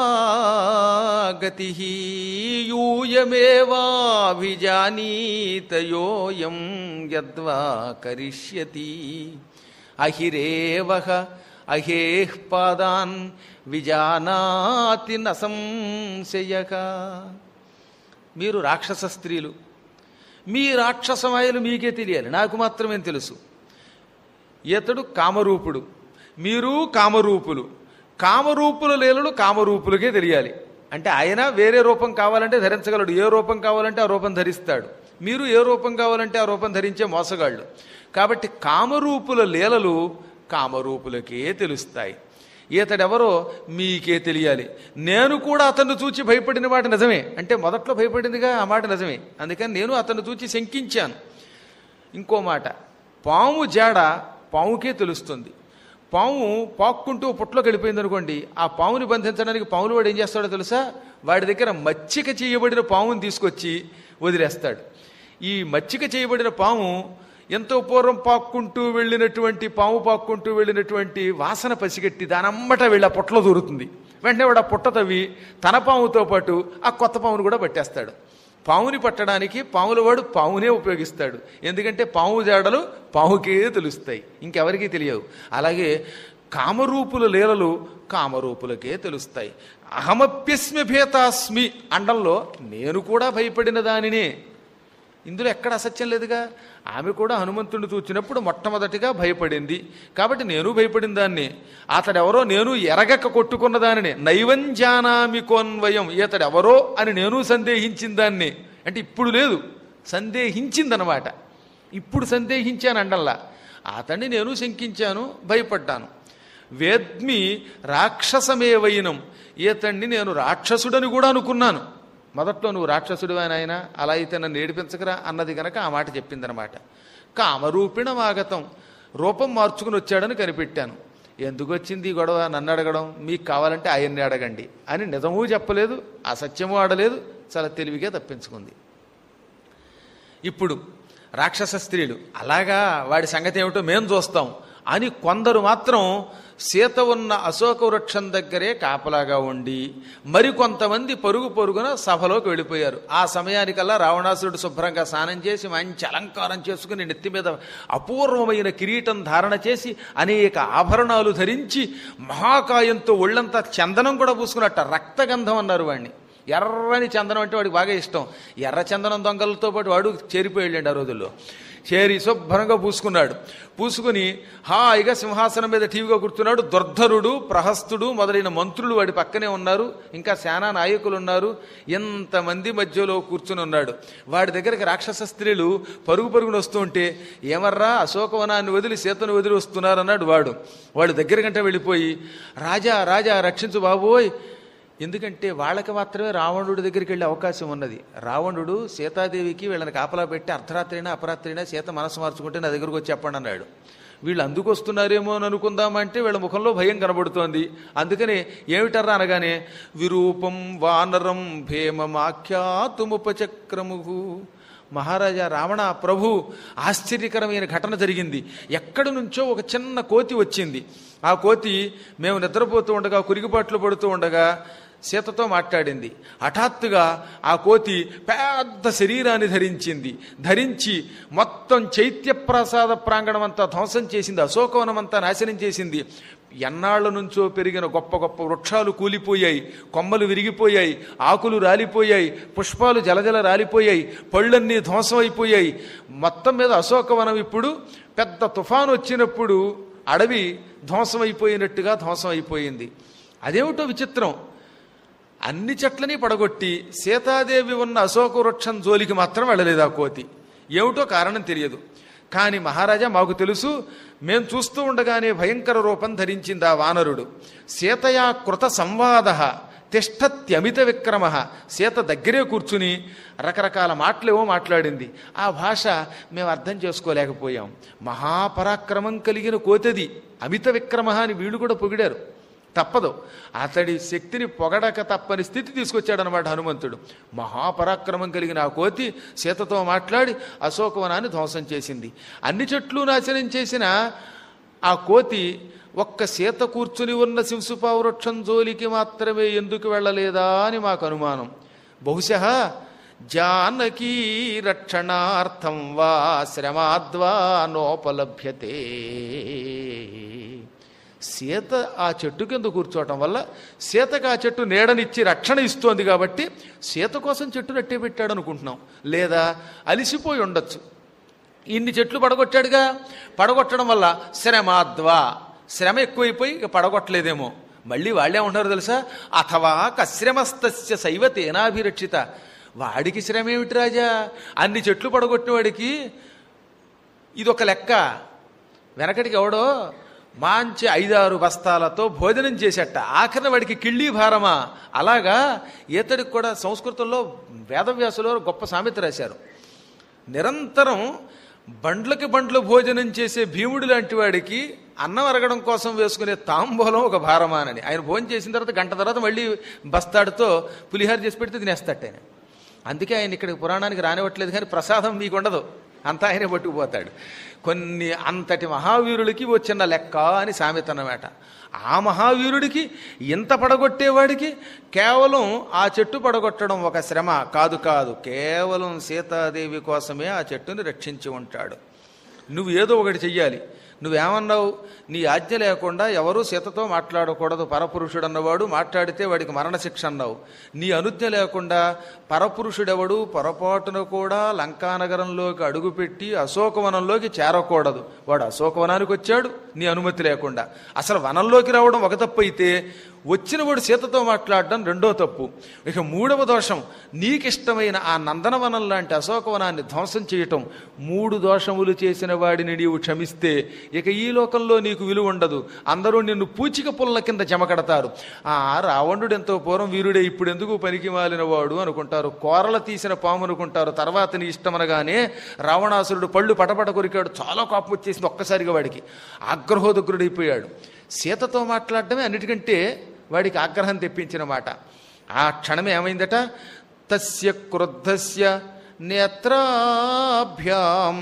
గతి యూయమేవాభిజానీతయోయం యద్వా కరిష్యతి అహిరేవహ అహేః పాదాన్ విజానాతి న సంశయః. మీరు రాక్షస స్త్రీలు, మీ రాక్షసమాయలు మీకే తెలియాలి, నాకు మాత్రమే తెలుసు. ఇతడు కామరూపుడు, మీరు కామరూపులు. కామరూపుల లీలలు కామరూపులకే తెలియాలి. అంటే ఆయన వేరే రూపం కావాలంటే ధరించగలడు, ఏ రూపం కావాలంటే ఆ రూపం ధరిస్తాడు. మీరు ఏ రూపం కావాలంటే ఆ రూపం ధరించే మోసగాళ్ళు. కాబట్టి కామరూపుల లీలలు కామరూపులకే తెలుస్తాయి. ఇతడెవరో మీకే తెలియాలి. నేను కూడా అతన్ని చూచి భయపడిన మాట నిజమే, అంటే మొదట్లో భయపడిందిగా ఆ మాట నిజమే. అందుకని నేను అతన్ని చూచి శంకించాను. ఇంకో మాట, పాము జాడ పాముకే తెలుస్తుంది. పాము పాక్కుంటూ పుట్టలోకి వెళ్ళిపోయింది అనుకోండి, ఆ పాముని బంధించడానికి పాములు వాడు ఏం చేస్తాడో తెలుసా? వాడి దగ్గర మచ్చిక చేయబడిన పాముని తీసుకొచ్చి వదిలేస్తాడు. ఈ మచ్చిక చేయబడిన పాము ఎంతో పూర్వం పాక్కుంటూ వెళ్ళినటువంటి పాము పాక్కుంటూ వెళ్ళినటువంటి వాసన పసిగట్టి దానమ్మట వెళ్ళి ఆ పుట్టలో దూరుతుంది. వెంటనే వాడు ఆ పుట్ట తవ్వి తన పాముతో పాటు ఆ కొత్త పామును కూడా పట్టేస్తాడు. పాముని పట్టడానికి పాముల వాడు పామునే ఉపయోగిస్తాడు. ఎందుకంటే పాము జాడలు పాముకే తెలుస్తాయి, ఇంకెవరికీ తెలియవు. అలాగే కామరూపుల లీలలు కామరూపులకే తెలుస్తాయి. అహమప్యస్మి భేతాస్మి అండంలో నేను కూడా భయపడిన దానినే. ఇందులో ఎక్కడ అసత్యం లేదుగా. ఆమె కూడా హనుమంతుడిని చూచినప్పుడు మొట్టమొదటిగా భయపడింది కాబట్టి నేను భయపడిన దాన్ని. అతడెవరో నేను ఎరగక కొట్టుకున్న దానిని. నైవంజానామి కోన్వయం, ఇతడెవరో అని నేను సందేహించిన దాన్ని. అంటే ఇప్పుడు లేదు, సందేహించిందనమాట. ఇప్పుడు సందేహించాను అండల్లా. అతన్ని నేను శంకించాను, భయపడ్డాను. వేద్మి రాక్షసమేవైనం, ఇతన్ని నేను రాక్షసుడని కూడా అనుకున్నాను. మొదట్లో నువ్వు రాక్షసుడు అని ఆయన అలా అయితే నన్ను ఏడిపించకరా అన్నది కనుక ఆ మాట చెప్పిందనమాట. కామరూపిణమాగతం, రూపం మార్చుకుని వచ్చాడని కనిపెట్టాను. ఎందుకు వచ్చింది ఈ గొడవ నన్ను అడగడం, మీకు కావాలంటే ఆయన్ని అడగండి అని నిజమూ చెప్పలేదు, అసత్యమూ ఆడలేదు, చాలా తెలివిగా తప్పించుకుంది. ఇప్పుడు రాక్షస స్త్రీలు అలాగా వాడి సంగతి ఏమిటో మేం చూస్తాం అని కొందరు మాత్రం సీత ఉన్న అశోక వృక్షం దగ్గరే కాపలాగా ఉండి మరికొంతమంది పరుగు పరుగున సభలోకి వెళ్ళిపోయారు. ఆ సమయానికల్లా రావణాసురుడు శుభ్రంగా స్నానం చేసి మంచి అలంకారం చేసుకుని నెత్తి మీద అపూర్వమైన కిరీటం ధారణ చేసి అనేక ఆభరణాలు ధరించి మహాకాయంతో ఒళ్ళంతా చందనం కూడా పూసుకున్నట్ట. రక్తగంధం అన్నారు వాడిని. ఎర్రని చందనం అంటే వాడికి బాగా ఇష్టం. ఎర్ర చందనం దొంగలతో పాటు వాడు చేరిపోయి వెళ్ళండి ఆ రోజుల్లో. చేరి శుభ్రంగా పూసుకున్నాడు. పూసుకుని హాయిగా సింహాసనం మీద టీవీగా కూర్చున్నాడు. దుర్ధరుడు, ప్రహస్తుడు మొదలైన మంత్రులు వాడి పక్కనే ఉన్నారు. ఇంకా సేనా నాయకులు ఉన్నారు. ఎంతమంది మధ్యలో కూర్చుని ఉన్నాడు. వాడి దగ్గరికి రాక్షస స్త్రీలు పరుగు పరుగును వస్తూ ఉంటే, ఏమర్రా అశోకవనాన్ని వదిలి సీతను వదిలి వస్తున్నారన్నాడు వాడు. వాడు దగ్గర గంట వెళ్ళిపోయి, రాజా రాజా రక్షించు బాబోయ్. ఎందుకంటే వాళ్ళకి మాత్రమే రావణుడి దగ్గరికి వెళ్ళే అవకాశం ఉన్నది. రావణుడు సీతాదేవికి వీళ్ళని కాపలా పెట్టి అర్ధరాత్రైనా అపరాత్రైనా సీత మనసు మార్చుకుంటే నా దగ్గరకు వచ్చి చెప్పండి అన్నాడు. వీళ్ళు అందుకు వస్తున్నారేమో అని అనుకుందామంటే వీళ్ళ ముఖంలో భయం కనబడుతోంది. అందుకని ఏమిటర్రా అనగానే, విరూపం వానరం భేమమాఖ్యాతుముపచక్రము మహారాజా రావణ ప్రభు, ఆశ్చర్యకరమైన ఘటన జరిగింది. ఎక్కడి నుంచో ఒక చిన్న కోతి వచ్చింది. ఆ కోతి మేము నిద్రపోతూ ఉండగా, కురిగిపాట్లు పడుతూ ఉండగా సీతతో మాట్లాడింది. హఠాత్తుగా ఆ కోతి పెద్ద శరీరాన్ని ధరించింది. ధరించి మొత్తం చైత్యప్రసాద ప్రాంగణం అంతా ధ్వంసం చేసింది. అశోకవనం అంతా నాశనం చేసింది. ఎన్నాళ్ల నుంచో పెరిగిన గొప్ప గొప్ప వృక్షాలు కూలిపోయాయి, కొమ్మలు విరిగిపోయాయి, ఆకులు రాలిపోయాయి, పుష్పాలు జలజల రాలిపోయాయి, పళ్ళన్నీ ధ్వంసం అయిపోయాయి. మొత్తం మీద అశోకవనం ఇప్పుడు పెద్ద తుఫాను వచ్చినప్పుడు అడవి ధ్వంసం అయిపోయినట్టుగా ధ్వంసం అయిపోయింది. అదేమిటో విచిత్రం, అన్ని చెట్లని పడగొట్టి సీతాదేవి ఉన్న అశోక వృక్షం జోలికి మాత్రం వెళ్ళలేదు ఆ కోతి. ఏమిటో కారణం తెలియదు. కానీ మహారాజా మాకు తెలుసు, మేం చూస్తూ ఉండగానే భయంకర రూపం ధరించింది ఆ వానరుడు. సీతయా కృత సంవాద తిష్టత్యమిత విక్రమ. సీత దగ్గరే కూర్చుని రకరకాల మాటలేవో మాట్లాడింది. ఆ భాష మేము అర్థం చేసుకోలేకపోయాం. మహాపరాక్రమం కలిగిన కోతది, అమిత విక్రమ అని వీళ్ళు కూడా పొగిడారు. తప్పదు, అతడి శక్తిని పొగడక తప్పని స్థితి తీసుకొచ్చాడనమాట హనుమంతుడు. మహాపరాక్రమం కలిగిన ఆ కోతి సీతతో మాట్లాడి అశోకవనాన్ని ధ్వంసం చేసింది. అన్ని చెట్లు నాశనం చేసిన ఆ కోతి ఒక్క సీత కూర్చుని ఉన్న శింసుపావృక్షం జోలికి మాత్రమే ఎందుకు వెళ్ళలేదా అని మాకు అనుమానం. బహుశः జానకీ రక్షణార్థం వా శ్రమాద్వా నోపలభ్యతే. సీత ఆ చెట్టు కింద కూర్చోవటం వల్ల సీతకు ఆ చెట్టు నీడనిచ్చి రక్షణ ఇస్తోంది కాబట్టి సీత కోసం చెట్టు నట్టే పెట్టాడు అనుకుంటున్నాం. లేదా అలిసిపోయి ఉండొచ్చు. ఇన్ని చెట్లు పడగొట్టాడుగా, పడగొట్టడం వల్ల శ్రమాద్వా, శ్రమ ఎక్కువైపోయి ఇక పడగొట్టలేదేమో. మళ్ళీ వాళ్ళే ఉంటారు తెలుసా, అథవా కశ్రమస్తస్య శైవ తేనాభిరక్షిత. వాడికి శ్రమ ఏమిటి రాజా, అన్ని చెట్లు పడగొట్టిన వాడికి ఇదొక లెక్క. వెనకటికి ఎవడో మంచి ఐదారు బస్తాలతో భోజనం చేసేట, ఆఖరిన వాడికి కిళ్ళీ భారమా. అలాగా ఇతడికి కూడా సంస్కృతంలో వేదవ్యాసులో గొప్ప సామెత రాశారు. నిరంతరం బండ్లకి బండ్లు భోజనం చేసే భీముడు లాంటి వాడికి అన్నం అరగడం కోసం వేసుకునే తాంబూలం ఒక భారమానని. ఆయన భోజనం చేసిన తర్వాత గంట తర్వాత మళ్ళీ బస్తాడుతో పులిహార చేసి పెడితే తినేస్తాడు ఆయన. అందుకే ఆయన ఇక్కడికి పురాణానికి రానివ్వట్లేదు. కానీ ప్రసాదం మీకు ఉండదు, అంతా ఆయనే పట్టుకుపోతాడు. కొన్ని అంతటి మహావీరులకి ఓ చిన్న లెక్క అని సామెత అన్నమాట. ఆ మహావీరుడికి ఇంత పడగొట్టేవాడికి కేవలం ఆ చెట్టు పడగొట్టడం ఒక శ్రమ కాదు కాదు కేవలం సీతాదేవి కోసమే ఆ చెట్టుని రక్షించి ఉంటాడు. నువ్వు ఏదో ఒకటి చెయ్యాలి. నువ్వేమన్నావు, నీ ఆజ్ఞ లేకుండా ఎవరూ సీతతో మాట్లాడకూడదు, పరపురుషుడు అన్నవాడు మాట్లాడితే వాడికి మరణశిక్ష అన్నావు. నీ అనుజ్ఞ లేకుండా పరపురుషుడెవడు పొరపాటున కూడా లంకానగరంలోకి అడుగుపెట్టి అశోకవనంలోకి చేరకూడదు. వాడు అశోకవనానికి వచ్చాడు నీ అనుమతి లేకుండా. అసలు వనంలోకి రావడం ఒక తప్పు అయితే, వచ్చినవాడు సీతతో మాట్లాడడం రెండో తప్పు. ఇక మూడవ దోషం, నీకిష్టమైన ఆ నందనవనం లాంటి అశోకవనాన్ని ధ్వంసం చేయటం. మూడు దోషములు చేసిన వాడిని నీవు క్షమిస్తే ఇక ఈ లోకంలో నీకు విలువ ఉండదు. అందరూ నిన్ను పూచిక పుల్ల కింద చెమకడతారు. ఆ రావణుడు ఎంతో పూర్వం వీరుడే, ఇప్పుడు ఎందుకు పనికి మాలిన వాడు అనుకుంటారు. కోరల తీసిన పాము అనుకుంటారు. తర్వాత నీ ఇష్టమనగానే రావణాసురుడు పళ్ళు పటపట కొరికాడు. చాలా కోపం వచ్చేసింది ఒక్కసారిగా వాడికి. ఆగ్రహోదగ్రుడైపోయాడు. సీతతో మాట్లాడటమే అన్నిటికంటే వాడికి ఆగ్రహం తెప్పించిన మాట. ఆ క్షణమే ఏమైందట, తస్య క్రుద్ధస్య నేత్రాభ్యాం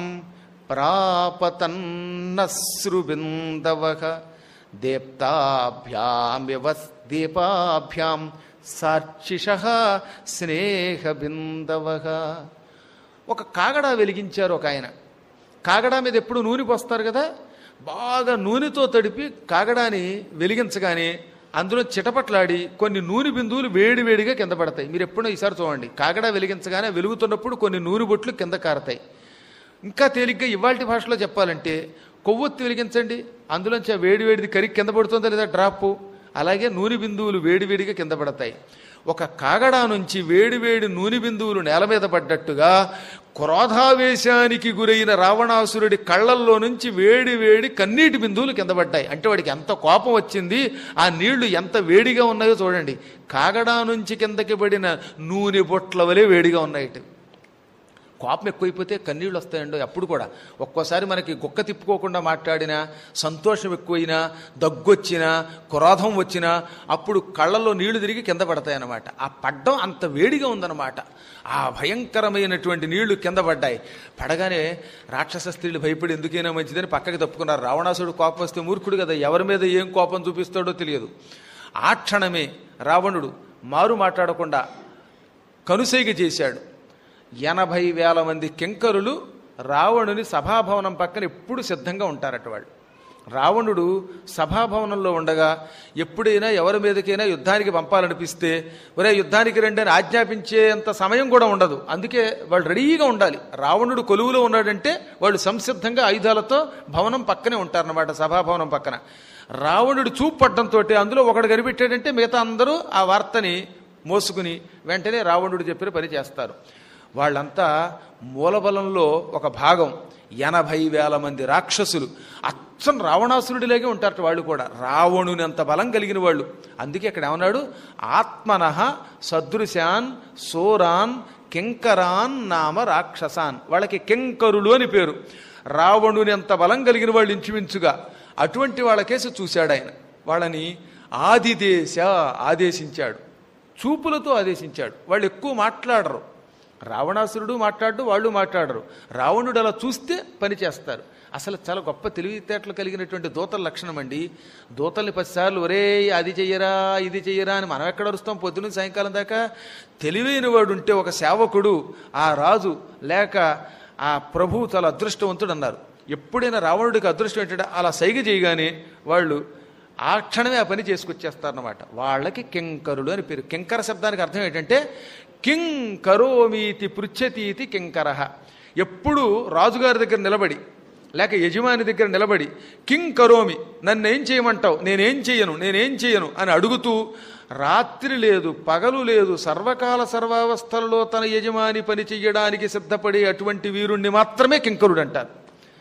ప్రాపతన్నశ్రుబిందవః దేప్తాభ్యామివ దీపాభ్యాం సార్చిషః స్నేహబిందవః. ఒక కాగడా వెలిగించారు ఒక ఆయన. కాగడా మీద ఎప్పుడు నూనె పోస్తారు కదా, బాగా నూనెతో తడిపి కాగడాని వెలిగించగానే అందులో చిటపట్లాడి కొన్ని నూనె బిందువులు వేడి వేడిగా కింద పడతాయి. మీరు ఎప్పుడో ఈసారి చూడండి, కాగడా వెలిగించగానే వెలుగుతున్నప్పుడు కొన్ని నూనె బొట్లు కింద కారతాయి. ఇంకా తేలిగ్గా ఇవాల్టి భాషలో చెప్పాలంటే, కొవ్వొత్తి వెలిగించండి, అందులోంచి ఆ వేడి వేడిది కరిగి కింద పడుతుందా లేదా డ్రాపు, అలాగే నూనె బిందువులు వేడివేడిగా కింద పడతాయి. ఒక కాగడా నుంచి వేడివేడి నూనె బిందువులు నేల మీద పడ్డట్టుగా క్రోధావేశానికి గురైన రావణాసురుడి కళ్ళల్లో నుంచి వేడి వేడి కన్నీటి బిందువులు కింద పడ్డాయి. అంటే వాడికి ఎంత కోపం వచ్చింది, ఆ నీళ్లు ఎంత వేడిగా ఉన్నాయో చూడండి. కాగడా నుంచి కిందకి పడిన నూనె బొట్ల వలె వేడిగా ఉన్నాయి. కోపం ఎక్కువైపోతే కన్నీళ్ళు వస్తాయండో అప్పుడు కూడా. ఒక్కోసారి మనకి గుక్క తిప్పుకోకుండా మాట్లాడినా, సంతోషం ఎక్కువైనా, దగ్గొచ్చినా, క్రోధం వచ్చినా అప్పుడు కళ్ళల్లో నీళ్లు తిరిగి కింద పడతాయన్నమాట. ఆ పడ్డం అంత వేడిగా ఉందన్నమాట. ఆ భయంకరమైనటువంటి నీళ్లు కింద పడ్డాయి. పడగానే రాక్షస స్త్రీలు భయపడి ఎందుకైనా మంచిదని పక్కకి తప్పుకున్నారు. రావణాసుడు కోపం వస్తే మూర్ఖుడు కదా, ఎవరి మీద ఏం కోపం చూపిస్తాడో తెలియదు. ఆ క్షణమే రావణుడు మారు మాట్లాడకుండా కనుసైగ చేశాడు. ఎనభై వేల మంది కింకరులు రావణుని సభాభవనం పక్కన ఎప్పుడు సిద్ధంగా ఉంటారట వాళ్ళు. రావణుడు సభాభవనంలో ఉండగా ఎప్పుడైనా ఎవరి మీదకైనా యుద్ధానికి పంపాలనిపిస్తే ఒరే యుద్ధానికి రండి అని ఆజ్ఞాపించేంత సమయం కూడా ఉండదు. అందుకే వాళ్ళు రెడీగా ఉండాలి. రావణుడు కొలువులో ఉన్నాడంటే వాళ్ళు సంసిద్ధంగా ఆయుధాలతో భవనం పక్కనే ఉంటారన్నమాట, సభాభవనం పక్కన. రావణుడు చూపు పడ్డంతో అందులో ఒకడు కనిపెట్టాడంటే మిగతా అందరూ ఆ వార్తని మోసుకుని వెంటనే రావణుడు చెప్పిన పని చేస్తారు. వాళ్ళంతా మూలబలంలో ఒక భాగం ఎనభై వేల మంది రాక్షసులు అచ్చం రావణాసురుడిలాగే ఉంటారట వాళ్ళు కూడా. రావణుని అంత బలం కలిగిన వాళ్ళు. అందుకే ఇక్కడ ఏమన్నాడు, ఆత్మనః సదృశాన్ సోరాన్ కింకరాన్ నామ రాక్షసాన్. వాళ్ళకి కింకరులు అని పేరు. రావణుని అంత బలం కలిగిన వాళ్ళు ఇంచుమించుగా. అటువంటి వాళ్ళకేసి చూశాడు ఆయన. వాళ్ళని ఆదిదేశ ఆదేశించాడు, చూపులతో ఆదేశించాడు. వాళ్ళు ఎక్కువ మాట్లాడరు. రావణాసురుడు మాట్లాడు, వాళ్ళు మాట్లాడరు. రావణుడు అలా చూస్తే పని చేస్తారు. అసలు చాలా గొప్ప తెలివితేటలు కలిగినటువంటి దూతల లక్షణం అండి. దూతల్ని పదిసార్లు ఒరే అది చెయ్యరా ఇది చెయ్యరా అని మనం ఎక్కడ అరుస్తాం పొద్దున్న సాయంకాలం దాకా. తెలివైన వాడు ఉంటే ఒక సేవకుడు, ఆ రాజు లేక ఆ ప్రభువు చాలా అదృష్టవంతుడు అన్నారు. ఎప్పుడైనా రావణుడికి అదృష్టం ఏంటంటే అలా సైగ చేయగానే వాళ్ళు ఆ క్షణమే ఆ పని చేసుకొచ్చేస్తారన్నమాట. వాళ్ళకి కింకరుడు అని పేరు. కింకర శబ్దానికి అర్థం ఏంటంటే కిం కరోమీతి పృచ్ఛతీతి కింకరః. ఎప్పుడు రాజుగారి దగ్గర నిలబడి లేక యజమాని దగ్గర నిలబడి కిం కరోమి, నన్నేం చేయమంటావు, నేనేం చేయను నేనేం చేయను అని అడుగుతూ రాత్రి లేదు పగలు లేదు సర్వకాల సర్వావస్థలలో తన యజమాని పని చెయ్యడానికి సిద్ధపడే అటువంటి వీరుణ్ణి మాత్రమే కింకరుడు అంటారు.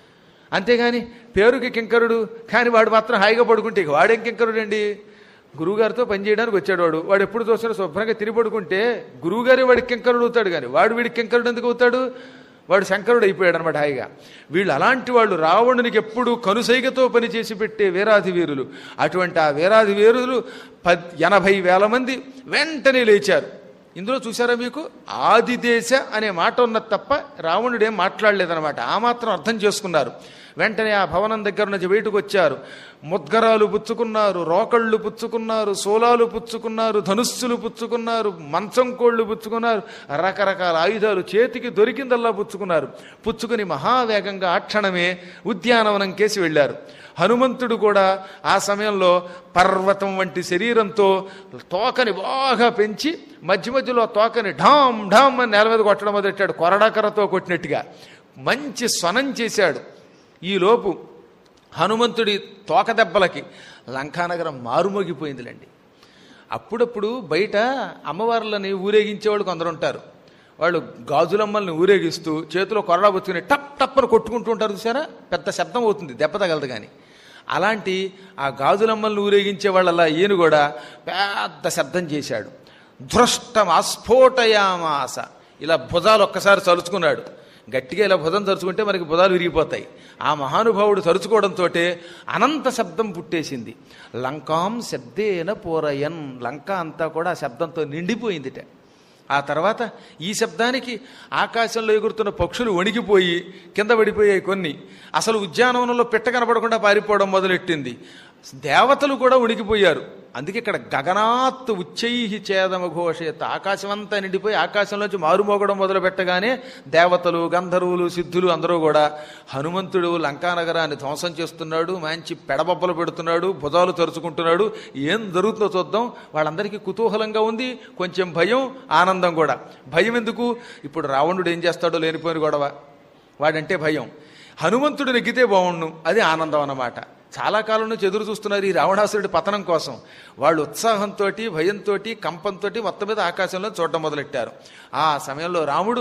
అంతేగాని పేరుకి కింకరుడు కానీ వాడు మాత్రం హాయిగా పడుకుంటే ఇక వాడేం కింకరుడు అండి. గురువుగారితో పనిచేయడానికి వచ్చాడు వాడు. వాడు ఎప్పుడు చూసినా శుభ్రంగా తిరిగి పడుకుంటే గురువుగారే వాడికి కింకరుడు అవుతాడు. కానీ వాడు వీడికి కింకరుడు ఎందుకు అవుతాడు? వాడు శంకరుడు అయిపోయాడు అనమాట హాయిగా. వీళ్ళు అలాంటి వాళ్ళు రావణునికి ఎప్పుడు కనుసైగతో పనిచేసి పెట్టే వీరాధి వీరులు. అటువంటి ఆ వీరాధి వీరులు పద్ ఎనభై వేల మంది వెంటనే లేచారు. ఇందులో చూసారా మీకు ఆదిదేశ అనే మాట ఉన్నది తప్ప రావణుడేం మాట్లాడలేదనమాట. ఆ మాత్రం అర్థం చేసుకున్నారు. వెంటనే ఆ భవనం దగ్గర నుంచి బయటకు వచ్చారు. ముద్గరాలు పుచ్చుకున్నారు, రోకళ్ళు పుచ్చుకున్నారు, సోలాలు పుచ్చుకున్నారు, ధనుస్సులు పుచ్చుకున్నారు, మంచం కోళ్ళు పుచ్చుకున్నారు, రకరకాల ఆయుధాలు చేతికి దొరికిందల్లా పుచ్చుకున్నారు. పుచ్చుకుని మహావేగంగా ఆ క్షణమే ఉద్యానవనం కేసి వెళ్ళారు. హనుమంతుడు కూడా ఆ సమయంలో పర్వతం వంటి శరీరంతో తోకని బాగా పెంచి మధ్య మధ్యలో తోకని ఢామ్ ఢామ్ అని నేల మీద కొట్టడం మొదలెట్టాడు. కొరడాకరతో కొట్టినట్టుగా మంచి స్వనం చేశాడు. ఈలోపు హనుమంతుడి తోక దెబ్బలకి లంకానగరం మారుమోగిపోయిందిలేండి. అప్పుడప్పుడు బయట అమ్మవార్లని ఊరేగించేవాళ్ళు కొందరు ఉంటారు. వాళ్ళు గాజులమ్మల్ని ఊరేగిస్తూ చేతిలో కొరడా పుచ్చుకుని టప్ టప్పని కొట్టుకుంటూ ఉంటారు చూసారా, పెద్ద శబ్దం అవుతుంది, దెబ్బ తగలదు. కానీ అలాంటి ఆ గాజులమ్మల్ని ఊరేగించే వాళ్ళలా ఈయన కూడా పెద్ద శబ్దం చేశాడు. ధృష్టం ఆస్ఫోటయామాస, ఇలా భుజాలు ఒక్కసారి తలుచుకున్నాడు. గట్టిగా ఇలా భుజం తరుచుకుంటే మనకి భుజాలు విరిగిపోతాయి. ఆ మహానుభావుడు తరుచుకోవడంతో అనంత శబ్దం పుట్టేసింది. లంకాం శబ్దేన పూరయన్, లంక అంతా కూడా ఆ శబ్దంతో నిండిపోయిందిట. ఆ తర్వాత ఈ శబ్దానికి ఆకాశంలో ఎగురుతున్న పక్షులు వణికిపోయి కింద పడిపోయాయి కొన్ని. అసలు ఉద్యానవనంలో పిట్ట కనపడకుండా పారిపోవడం మొదలెట్టింది. దేవతలు కూడా ఉణికిపోయారు. అందుకే ఇక్కడ గగనాత్ ఉచ్చైహి చేదమ ఘోషయత్, ఆకాశం అంతా నిండిపోయి ఆకాశంలోంచి మారుమోగడం మొదలు పెట్టగానే దేవతలు గంధర్వులు సిద్ధులు అందరూ కూడా హనుమంతుడు లంకానగరాన్ని ధ్వంసం చేస్తున్నాడు, మంచి పెడబొబ్బలు పెడుతున్నాడు, భుజాలు తరుచుకుంటున్నాడు, ఏం జరుగుతుందో చూద్దాం. వాళ్ళందరికీ కుతూహలంగా ఉంది, కొంచెం భయం ఆనందం కూడా. భయం ఎందుకు? ఇప్పుడు రావణుడు ఏం చేస్తాడో లేనిపోయిన గొడవ, వాడంటే భయం. హనుమంతుడు నెగ్గితే బాగుండు, అది ఆనందం అన్నమాట. చాలా కాలం నుంచి ఎదురు చూస్తున్నారు ఈ రావణాసురుడి పతనం కోసం. వాళ్ళు ఉత్సాహంతో భయంతో కంపంతో మొత్తం మీద ఆకాశంలో చూడటం మొదలెట్టారు. ఆ సమయంలో రాముడు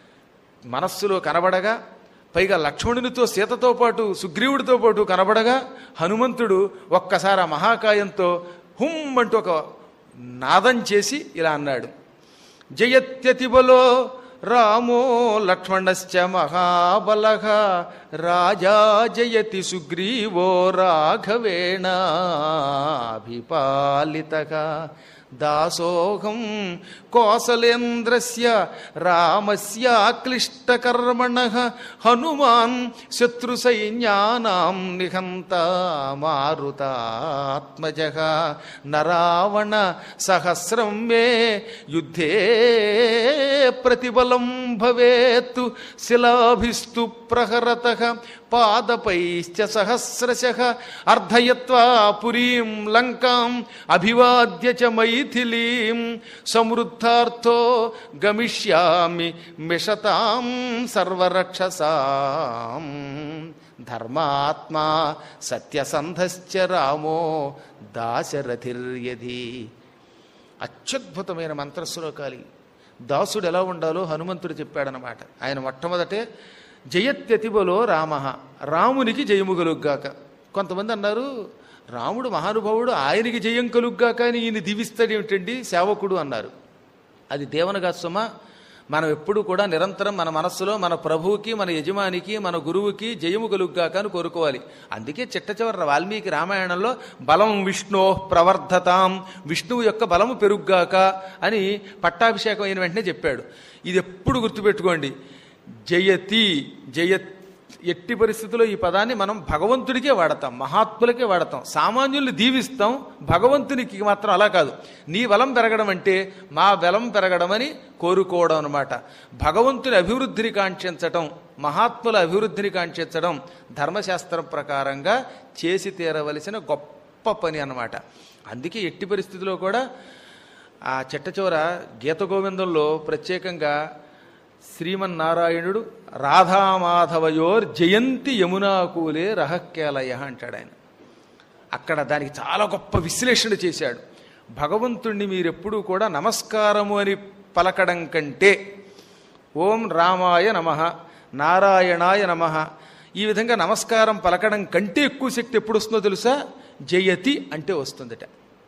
మనస్సులో కనబడగా, పైగా లక్ష్మణునితో సీతతో పాటు సుగ్రీవుడితో పాటు కనబడగా, హనుమంతుడు ఒక్కసారి ఆ మహాకాయంతో హుమ్ అంటూ ఒక నాదం చేసి ఇలా అన్నాడు, జయత్యతి బలో రామో లక్ష్మణశ్చ మహాబలః రాజా జయతి సుగ్రీవో రాఘవేణాభిపాలితః దాసోహం కోసలేంద్రస్య రామస్యాక్లిష్టకర్మణః హనుమాన్ శత్రుసైన్యానాం నిహంత మారుతాత్మజః నరావణ సహస్రం మే యుద్ధే ప్రతిబలం భవేత్తు శిలాభిస్తు ప్రహరతః పాదపైశ్చ సహస్రశః అర్ధయత్వా పురీం లంకాం అభివాద్య చ మైథిలీం సమృద్ధార్థో గమిష్యామి మిషతాం సర్వరక్షసాం ధర్మాత్మా సత్యసంధశ్చ రామో దాశరథిర్యధి. అత్యద్భుతమైన మంత్రశ్లోకాలి. దాసుడు ఎలా ఉండాలో హనుమంతుడు చెప్పాడనమాట. ఆయన మొట్టమొదటే జయత్యతిబలో రామ, రామునికి జయము కలుగ్గాక. కొంతమంది అన్నారు రాముడు మహానుభావుడు, ఆయనకి జయం కలుగ్గాక అని ఈయన దీవిస్తాడు ఏమిటండి సేవకుడు అన్నారు. అది దేవనగా సుమ. మనం ఎప్పుడు కూడా నిరంతరం మన మనస్సులో మన ప్రభువుకి, మన యజమానికి, మన గురువుకి జయము కలుగ్గాక అని కోరుకోవాలి. అందుకే చిట్ట చివర వాల్మీకి రామాయణంలో బలం విష్ణో ప్రవర్ధతాం, విష్ణువు యొక్క బలము పెరుగ్గాక అని పట్టాభిషేకం అయిన వెంటనే చెప్పాడు. ఇది ఎప్పుడు గుర్తుపెట్టుకోండి. జయతి జయత్ ఎట్టి పరిస్థితుల్లో ఈ పదాన్ని మనం భగవంతుడికే వాడతాం, మహాత్ములకే వాడతాం, సామాన్యుల్ని దీవిస్తాం. భగవంతునికి మాత్రం అలా కాదు. నీ బలం పెరగడం అంటే మా బలం పెరగడం అని కోరుకోవడం అనమాట. భగవంతుని అభివృద్ధిని కాంక్షించటం, మహాత్ముల అభివృద్ధిని కాంక్షించడం ధర్మశాస్త్రం ప్రకారంగా చేసి తీరవలసిన గొప్ప పని అన్నమాట. అందుకే ఎట్టి పరిస్థితుల్లో కూడా ఆ చిట్ట చివర గీత గోవిందంలో ప్రత్యేకంగా శ్రీమన్నారాయణుడు రాధామాధవయోర్ జయంతి యమునాకూలే రహకేలయ అంటాడు ఆయన. అక్కడ దానికి చాలా గొప్ప విశ్లేషణ చేశాడు. భగవంతుణ్ణి మీరెప్పుడూ కూడా నమస్కారము అని పలకడం కంటే ఓం రామాయ నమః, నారాయణాయ నమః ఈ విధంగా నమస్కారం పలకడం కంటే ఎక్కువ శక్తి ఎప్పుడు వస్తుందో తెలుసా? జయతి అంటే వస్తుందట.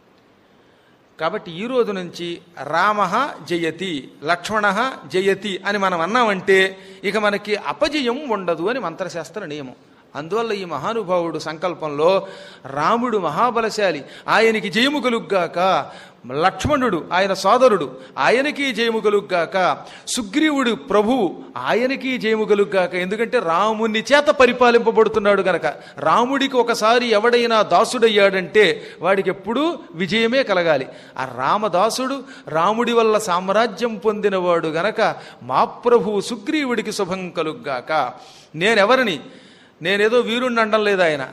కాబట్టి ఈ రోజు నుంచి రామ జయతి, లక్ష్మణ జయతి అని మనం అన్నామంటే ఇక మనకి అపజయం ఉండదు అని మంత్రశాస్త్ర నియమం. అందువల్ల ఈ మహానుభావుడు సంకల్పంలో రాముడు మహాబలశాలి, ఆయనకి జయము కలుగ్గాక, లక్ష్మణుడు ఆయన సోదరుడు ఆయనకి జయము కలుగ్గాక, సుగ్రీవుడు ప్రభువు ఆయనకి జయము కలుగ్గాక. ఎందుకంటే రాముని చేత పరిపాలింపబడుతున్నాడు గనక. రాముడికి ఒకసారి ఎవడైనా దాసుడయ్యాడంటే వాడికి ఎప్పుడూ విజయమే కలగాలి. ఆ రామదాసుడు రాముడి వల్ల సామ్రాజ్యం పొందినవాడు గనక మా ప్రభువు సుగ్రీవుడికి శుభం కలుగ్గాక. నేనెవరిని? నేనేదో వీరుణ్ణి అనడం లేదు. ఆయన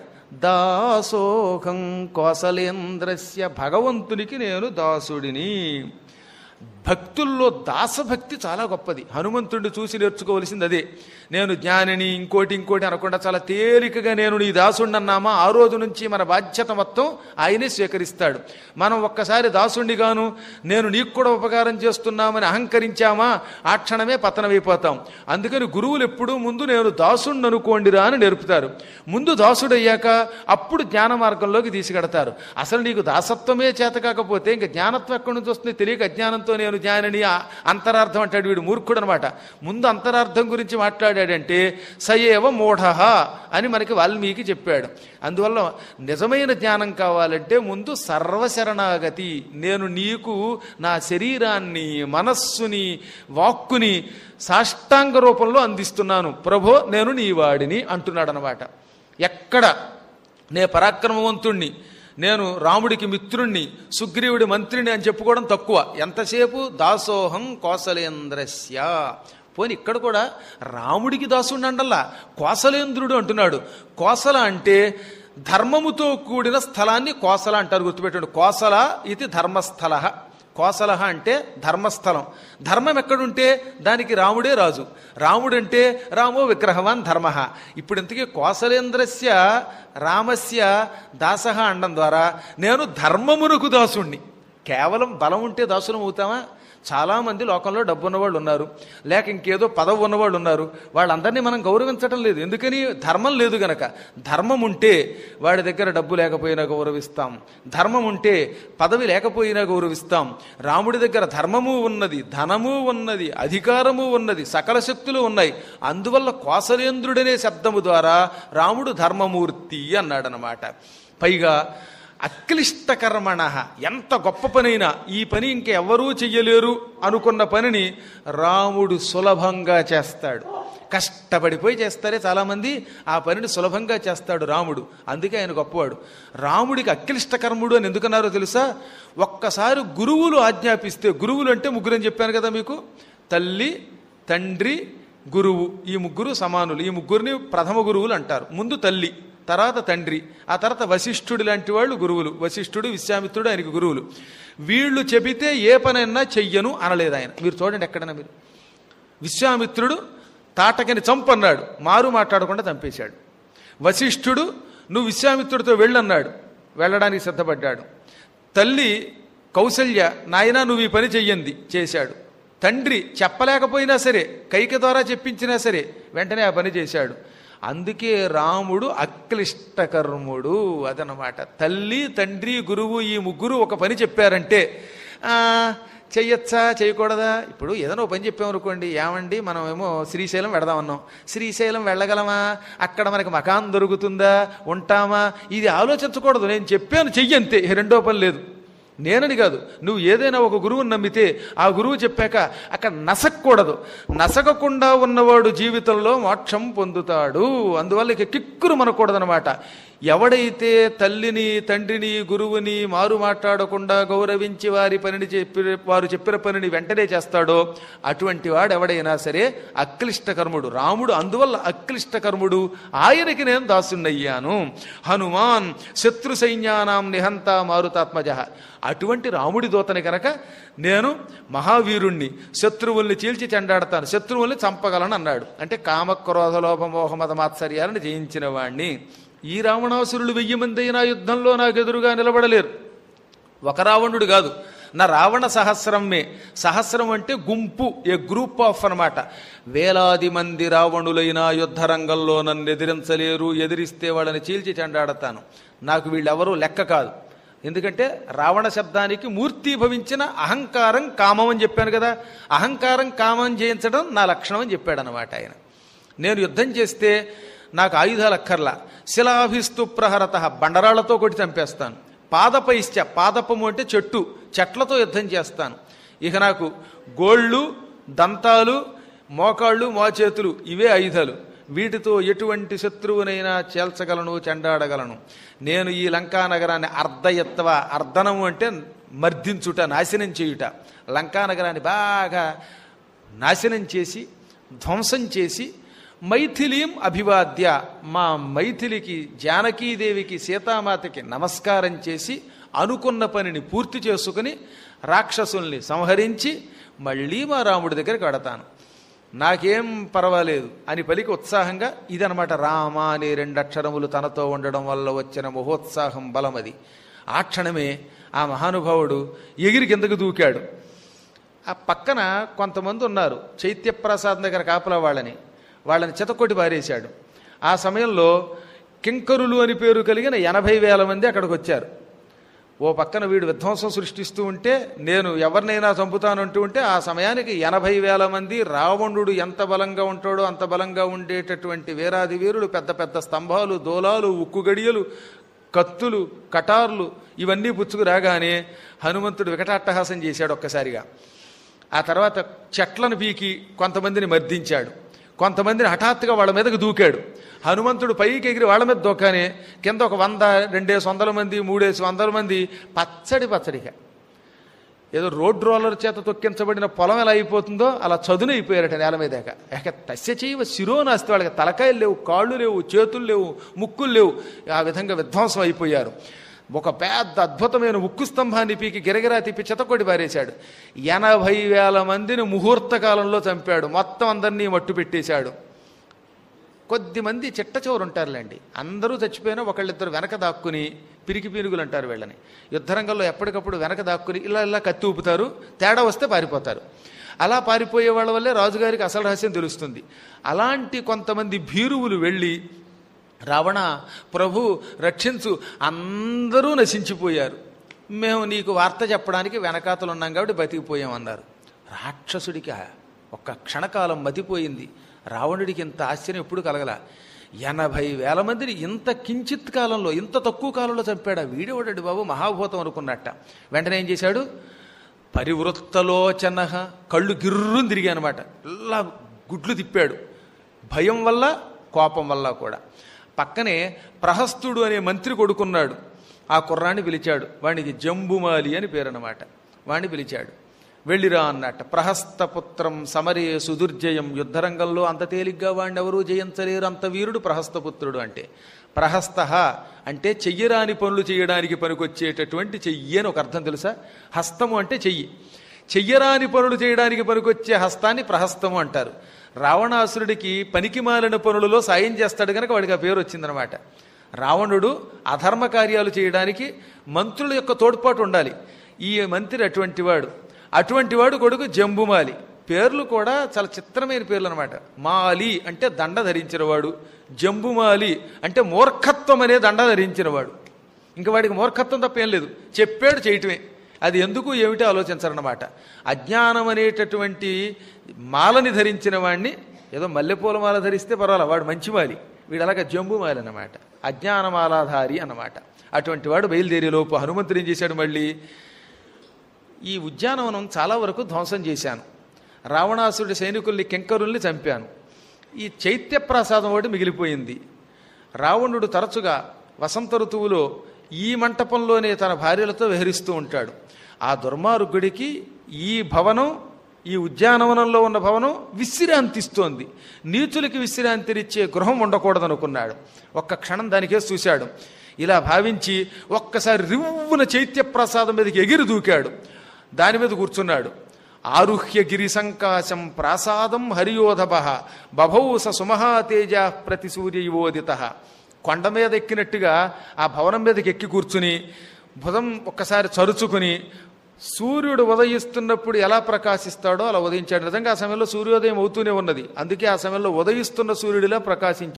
దాసోహం కోసలేంద్రస్య, భగవంతునికి నేను దాసుడిని. భక్తుల్లో దాసభక్తి చాలా గొప్పది. హనుమంతుడిని చూసి నేర్చుకోవలసింది అదే. నేను జ్ఞానిని ఇంకోటి ఇంకోటి అనకుండా చాలా తేలికగా నేను నీ దాసుడిని అన్నామా ఆ రోజు నుంచి మన బాధ్యత మొత్తం ఆయనే స్వీకరిస్తాడు. మనం ఒక్కసారి దాసుడిగాను నేను నీకు కూడా ఉపకారం చేస్తున్నామని అహంకరించామా ఆ క్షణమే పతనమైపోతాం. అందుకని గురువులు ఎప్పుడూ ముందు నేను దాసుడిని అనుకోండిరా అని నేర్పుతారు. ముందు దాసుడయ్యాక అప్పుడు జ్ఞాన మార్గంలోకి తీసుకెడతారు. అసలు నీకు దాసత్వమే చేత కాకపోతే ఇంకా జ్ఞానత్వం ఎక్కడి నుంచి వస్తుంది? తెలియక అజ్ఞానంతో నేను జ్ఞానిని అంతరార్థం అంటాడు వీడు, మూర్ఖుడు అనమాట. ముందు అంతరార్థం గురించి మాట్లాడాడంటే సయేవ మూఢ అని మనకి వాల్మీకి చెప్పాడు. అందువల్ల నిజమైన జ్ఞానం కావాలంటే ముందు సర్వశరణాగతి. నేను నీకు నా శరీరాన్ని, మనస్సుని, వాక్కుని సాష్టాంగ రూపంలో అందిస్తున్నాను ప్రభో, నేను నీ వాడిని అంటున్నాడు అనమాట. ఎక్కడ నే పరాక్రమవంతుణ్ణి, నేను రాముడికి మిత్రుణ్ణి, సుగ్రీవుడి మంత్రిని అని చెప్పుకోవడం తక్కువ. ఎంతసేపు దాసోహం కోసలేంద్రస్య. పోని ఇక్కడ కూడా రాముడికి దాసుడిని అండల్లా, కోసలేంద్రుడు అంటున్నాడు. కోసల అంటే ధర్మముతో కూడిన స్థలాన్ని కోసల అంటారు, గుర్తుపెట్టండి. కోసల ఇది ధర్మస్థల. కోసల అంటే ధర్మస్థలం. ధర్మం ఎక్కడుంటే దానికి రాముడే రాజు. రాముడంటే రామో విగ్రహవాన్ ధర్మ. ఇప్పుడు ఇంతకీ కోసలేంద్రస్య రామస్య దాసహ అనడం ద్వారా నేను ధర్మమునకు దాసుణ్ణి. కేవలం బలం ఉంటే దాసులం అవుతామా? చాలామంది లోకంలో డబ్బు ఉన్నవాళ్ళు ఉన్నారు, లేక ఇంకేదో పదవి ఉన్నవాళ్ళు ఉన్నారు. వాళ్ళందరినీ మనం గౌరవించడం లేదు. ఎందుకని? ధర్మం లేదు గనక. ధర్మం ఉంటే వాడి దగ్గర డబ్బు లేకపోయినా గౌరవిస్తాం, ధర్మం ఉంటే పదవి లేకపోయినా గౌరవిస్తాం. రాముడి దగ్గర ధర్మము ఉన్నది, ధనము ఉన్నది, అధికారము ఉన్నది, సకల శక్తులు ఉన్నాయి. అందువల్ల కోసలేంద్రుడనే శబ్దము ద్వారా రాముడు ధర్మమూర్తి అన్నాడనమాట. పైగా అక్లిష్టకర్మణ, ఎంత గొప్ప పనైనా ఈ పని ఇంకెవరూ చెయ్యలేరు అనుకున్న పనిని రాముడు సులభంగా చేస్తాడు. కష్టపడిపోయి చేస్తారే చాలామంది, ఆ పనిని సులభంగా చేస్తాడు రాముడు. అందుకే ఆయన గొప్పవాడు. రాముడికి అక్లిష్టకర్ముడు అని ఎందుకన్నారో తెలుసా? ఒక్కసారి గురువులు ఆజ్ఞాపిస్తే, గురువులు అంటే ముగ్గురు అని చెప్పాను కదా మీకు, తల్లి, తండ్రి, గురువు, ఈ ముగ్గురు సమానులు. ఈ ముగ్గురిని ప్రథమ గురువులు అంటారు. ముందు తల్లి, తర్వాత తండ్రి, ఆ తర్వాత వశిష్ఠుడు లాంటి వాళ్ళు గురువులు. వశిష్ఠుడు, విశ్వామిత్రుడు ఆయనకి గురువులు. వీళ్ళు చెబితే ఏ పనైనా చెయ్యను అనలేదు ఆయన. మీరు చూడండి ఎక్కడైనా మీరు. విశ్వామిత్రుడు తాటకని చంపన్నాడు, మారు మాట్లాడకుండా చంపేశాడు. వశిష్ఠుడు నువ్వు విశ్వామిత్రుడితో వెళ్ళన్నాడు, వెళ్ళడానికి సిద్ధపడ్డాడు. తల్లి కౌసల్య నాయనా నువ్వు ఈ పని చెయ్యంది, చేశాడు. తండ్రి చెప్పలేకపోయినా సరే, కైక ద్వారా చెప్పించినా సరే వెంటనే ఆ పని చేశాడు. అందుకే రాముడు అక్లిష్టకర్ముడు అదనమాట. తల్లి, తండ్రి, గురువు ఈ ముగ్గురు ఒక పని చెప్పారంటే చెయ్యొచ్చా చేయకూడదా? ఇప్పుడు ఏదైనా ఒక పని చెప్పామనుకోండి, ఏమండి మనమేమో శ్రీశైలం వెడదామన్నాం, శ్రీశైలం వెళ్ళగలమా? అక్కడ మనకి మకాన్ దొరుకుతుందా? ఉంటామా? ఇది ఆలోచించకూడదు. నేను చెప్పాను చెయ్యంతే, రెండో పని లేదు. నేనని కాదు, నువ్వు ఏదైనా ఒక గురువుని నమ్మితే ఆ గురువు చెప్పాక అక్కడ నసక్కూడదు. నసగకుండా ఉన్నవాడు జీవితంలో మోక్షం పొందుతాడు. అందువల్ల ఇక కిక్కురు మనకూడదనమాట. ఎవడైతే తల్లిని, తండ్రిని, గురువుని మారు మాట్లాడకుండా గౌరవించి వారి పనిని చెప్పి వారు చెప్పిన పనిని వెంటనే చేస్తాడో అటువంటి వాడు ఎవడైనా సరే అక్లిష్టకర్ముడు. రాముడు అందువల్ల అక్లిష్టకర్ముడు. ఆయనకి నేను దాసున్నయ్యాను. హనుమాన్ శత్రు సైన్యానాం నిహంత మారుతాత్మజ. అటువంటి రాముడి దూతని కనుక నేను మహావీరుణ్ణి, శత్రువుల్ని చీల్చి చెండాడతాను, శత్రువుల్ని చంపగలను అన్నాడు. అంటే కామక్రోధ లోభ మోహ మద మాత్సర్యాలను జయించిన వాణ్ణి. ఈ రావణాసురులు వెయ్యి మంది అయినా యుద్ధంలో నాకు ఎదురుగా నిలబడలేరు. ఒక రావణుడు కాదు, నా రావణ సహస్రమే. సహస్రం అంటే గుంపు, ఏ గ్రూప్ ఆఫ్ అన్నమాట. వేలాది మంది రావణులైన యుద్ధ రంగంలో నన్ను ఎదిరించలేరు. ఎదిరిస్తే వాళ్ళని చీల్చి చెండాడతాను. నాకు వీళ్ళెవరూ లెక్క కాదు. ఎందుకంటే రావణ శబ్దానికి మూర్తి భవించిన అహంకారం, కామం అని చెప్పాను కదా. అహంకారం, కామం జయించడం నా లక్షణం అని చెప్పాడు అనమాట ఆయన. నేను యుద్ధం చేస్తే నాకు ఆయుధాలు అక్కర్లా. శిలాభిస్తు ప్రహరత, బండరాళ్లతో కొట్టి చంపేస్తాను. పాదపైశ్చ, పాదపము అంటే చెట్టు, చెట్లతో యుద్ధం చేస్తాను. ఇక నాకు గోళ్ళు, దంతాలు, మోకాళ్ళు, మోచేతులు ఇవే ఆయుధాలు. వీటితో ఎటువంటి శత్రువునైనా చేల్చగలను, చెండాడగలను. నేను ఈ లంకా నగరాన్ని అర్ధయత్వ, అర్ధనము అంటే మర్దించుట, నాశనం చేయుట. లంకా నగరాన్ని బాగా నాశనం చేసి, ధ్వంసం చేసి, మైథిలీం అభివాద్య, మా మైథిలికి, జానకీదేవికి, సీతామాతకి నమస్కారం చేసి అనుకున్న పనిని పూర్తి చేసుకుని రాక్షసుల్ని సంహరించి మళ్ళీ మా రాముడి దగ్గరికి వెడతాను. నాకేం పర్వాలేదు అని పలికి ఉత్సాహంగా, ఇదనమాట రామ అనే రెండు అక్షరములు తనతో ఉండడం వల్ల వచ్చిన మహోత్సాహం, బలమది. ఆ క్షణమే ఆ మహానుభావుడు ఎగిరి కిందకు దూకాడు. ఆ పక్కన కొంతమంది ఉన్నారు చైత్యప్రసాద్ దగ్గర కాపలా వాళ్ళని, వాళ్ళని చితకొట్టి పారేశాడు. ఆ సమయంలో కింకరులు అని పేరు కలిగిన ఎనభై వేల మంది అక్కడికి వచ్చారు. ఓ పక్కన వీడు విధ్వంసం సృష్టిస్తూ ఉంటే, నేను ఎవరినైనా చంపుతానంటూ ఉంటే, ఆ సమయానికి ఎనభై వేల మంది, రావణుడు ఎంత బలంగా ఉంటాడో అంత బలంగా ఉండేటటువంటి వీరాది వీరులు, పెద్ద పెద్ద స్తంభాలు, దోలాలు, ఉక్కు గడియలు, కత్తులు, కటార్లు ఇవన్నీ పుచ్చుకు రాగానే హనుమంతుడు వికటాట్టహాసం చేశాడు ఒక్కసారిగా. ఆ తర్వాత చెట్లను పీకి కొంతమందిని మర్దించాడు. కొంతమందిని హఠాత్తుగా వాళ్ళ మీదకి దూకాడు. హనుమంతుడు పైకి ఎగిరి వాళ్ళ మీద దూకానే కింద ఒక వంద, రెండేసి వందల మంది, మూడేసి వందల మంది పచ్చడి పచ్చడిగా, ఏదో రోడ్ రోలర్ చేత తొక్కించబడిన పొలం ఎలా అయిపోతుందో అలా చదును అయిపోయారట నేల మీదాక. ఏక తస్య చేయవ శిరోనాస్తి, వాళ్ళకి తలకాయలు లేవు, కాళ్ళు లేవు, చేతులు లేవు, ముక్కులు లేవు. ఆ విధంగా విధ్వంసం అయిపోయారు. ఒక పెద్ద అద్భుతమైన ఉక్కు స్తంభాన్ని పీకి గిరగిరా తిప్పి చితకొడి పారేశాడు. ఎనభై వేల మందిని ముహూర్త కాలంలో చంపాడు. మొత్తం అందరినీ మట్టు పెట్టేశాడు. కొద్దిమంది చిట్ట చివరు ఉంటారులేండి, అందరూ చచ్చిపోయినా ఒకళ్ళిద్దరు వెనక దాక్కుని పిరికి పీనుగులు అంటారు వీళ్ళని. యుద్ధరంగంలో ఎప్పటికప్పుడు వెనక దాక్కుని ఇలా ఇలా కత్తి ఊపుతారు, తేడా వస్తే పారిపోతారు. అలా పారిపోయే వాళ్ళ వల్లే రాజుగారికి అసలు రహస్యం తెలుస్తుంది. అలాంటి కొంతమంది భీరువులు వెళ్ళి, రావణ ప్రభు రక్షించు, అందరూ నశించిపోయారు, మేము నీకు వార్త చెప్పడానికి వెనకాతలు ఉన్నాం కాబట్టి బతికిపోయామన్నారు. రాక్షసుడికి ఒక్క క్షణకాలం మతిపోయింది. రావణుడికి ఇంత ఆశ్చర్యం ఎప్పుడు కలగల. ఎనభై వేల మందిని ఇంత కించిత్ కాలంలో, ఇంత తక్కువ కాలంలో చంపాడా, వీడేవాడండి బాబు మహాభూతం అనుకున్నట్ట. వెంటనే ఏం చేశాడు, పరివృత్తలోచన, కళ్ళు గిర్రుని తిరిగి అనమాట, ఇలా గుడ్లు తిప్పాడు. భయం వల్ల కోపం వల్ల కూడా. పక్కనే ప్రహస్తుడు అనే మంత్రి కొడుకున్నాడు. ఆ కుర్రాన్ని పిలిచాడు. వాడికి జంబుమాలి అని పేరు అన్నమాట. వాడిని పిలిచాడు. వెళ్ళిరా అన్నట్ట. ప్రహస్తపుత్రం సమరే సుదుర్జయం, యుద్ధరంగంలో అంత తేలిగ్గా వాడిని ఎవరూ జయించలేరు, అంత వీరుడు ప్రహస్తపుత్రుడు. అంటే ప్రహస్త అంటే చెయ్యరాని పనులు చేయడానికి పనికొచ్చేటటువంటి చెయ్యి అని ఒక అర్థం తెలుసా. హస్తము అంటే చెయ్యి, చెయ్యరాని పనులు చేయడానికి పనికొచ్చే హస్తాన్ని ప్రహస్తము అంటారు. రావణాసురుడికి పనికి మాలిన పనులలో సాయం చేస్తాడు కనుక వాడికి ఆ పేరు వచ్చిందనమాట. రావణుడు అధర్మ కార్యాలు చేయడానికి మంత్రుల యొక్క తోడ్పాటు ఉండాలి. ఈ మంత్రి అటువంటి వాడు. అటువంటి వాడు కొడుకు జంబుమాలి. పేర్లు కూడా చాలా చిత్రమైన పేర్లు అనమాట. మాలి అంటే దండ ధరించినవాడు, జంబుమాలి అంటే మూర్ఖత్వం అనే దండ ధరించినవాడు. ఇంకా వాడికి మూర్ఖత్వం తప్ప ఏం లేదు, చెప్పాడు చేయటమే. అది ఎందుకు ఏమిటో ఆలోచించారన్నమాట. అజ్ఞానం అనేటటువంటి మాలని ధరించిన వాడిని, ఏదో మల్లెపూల మాల ధరిస్తే పర్వాలా, వాడు మంచి మాలి, వీడు అలాగా జంబుమాలి అన్నమాట, అజ్ఞానమాలాధారి అన్నమాట. అటువంటి వాడు బయలుదేరేలోపు హనుమంతుడు ఏం చేశాడు, మళ్ళీ ఈ ఉద్యానవనం చాలా వరకు ధ్వంసం చేశాను, రావణాసురుడి సైనికుల్ని కింకరుల్ని చంపాను, ఈ చైత్యప్రసాదం ఒకటి మిగిలిపోయింది. రావణుడు తరచుగా వసంత ఋతువులో ఈ మంటపంలోనే తన భార్యలతో విహరిస్తూ ఉంటాడు. ఆ దుర్మార్గుడికి ఈ భవనం, ఈ ఉద్యానవనంలో ఉన్న భవనం విశ్రాంతిస్తోంది, నీచులకి విశ్రాంతినిచ్చే గృహం ఉండకూడదనుకున్నాడు. ఒక్క క్షణం దానికే చూశాడు. ఇలా భావించి ఒక్కసారి రివ్వున చైత్యప్రసాదం మీదకి ఎగిరి దూకాడు. దాని మీద కూర్చున్నాడు. ఆరుహ్య గిరి సంకాశం ప్రాసాదం హరియోధభ బభౌస సుమహాతేజ ప్రతి సూర్యయోదిత. కొండ మీద ఎక్కినట్టుగా ఆ భవనం మీదకి ఎక్కి కూర్చుని భుజం ఒక్కసారి చరుచుకుని సూర్యుడు ఉదయిస్తున్నప్పుడు ఎలా ప్రకాశిస్తాడో అలా ఉదయించాడు. నిజంగా ఆ సమయంలో సూర్యోదయం అవుతూనే ఉన్నది, అందుకే ఆ సమయంలో ఉదయిస్తున్న సూర్యుడిలా ప్రకాశించాడు.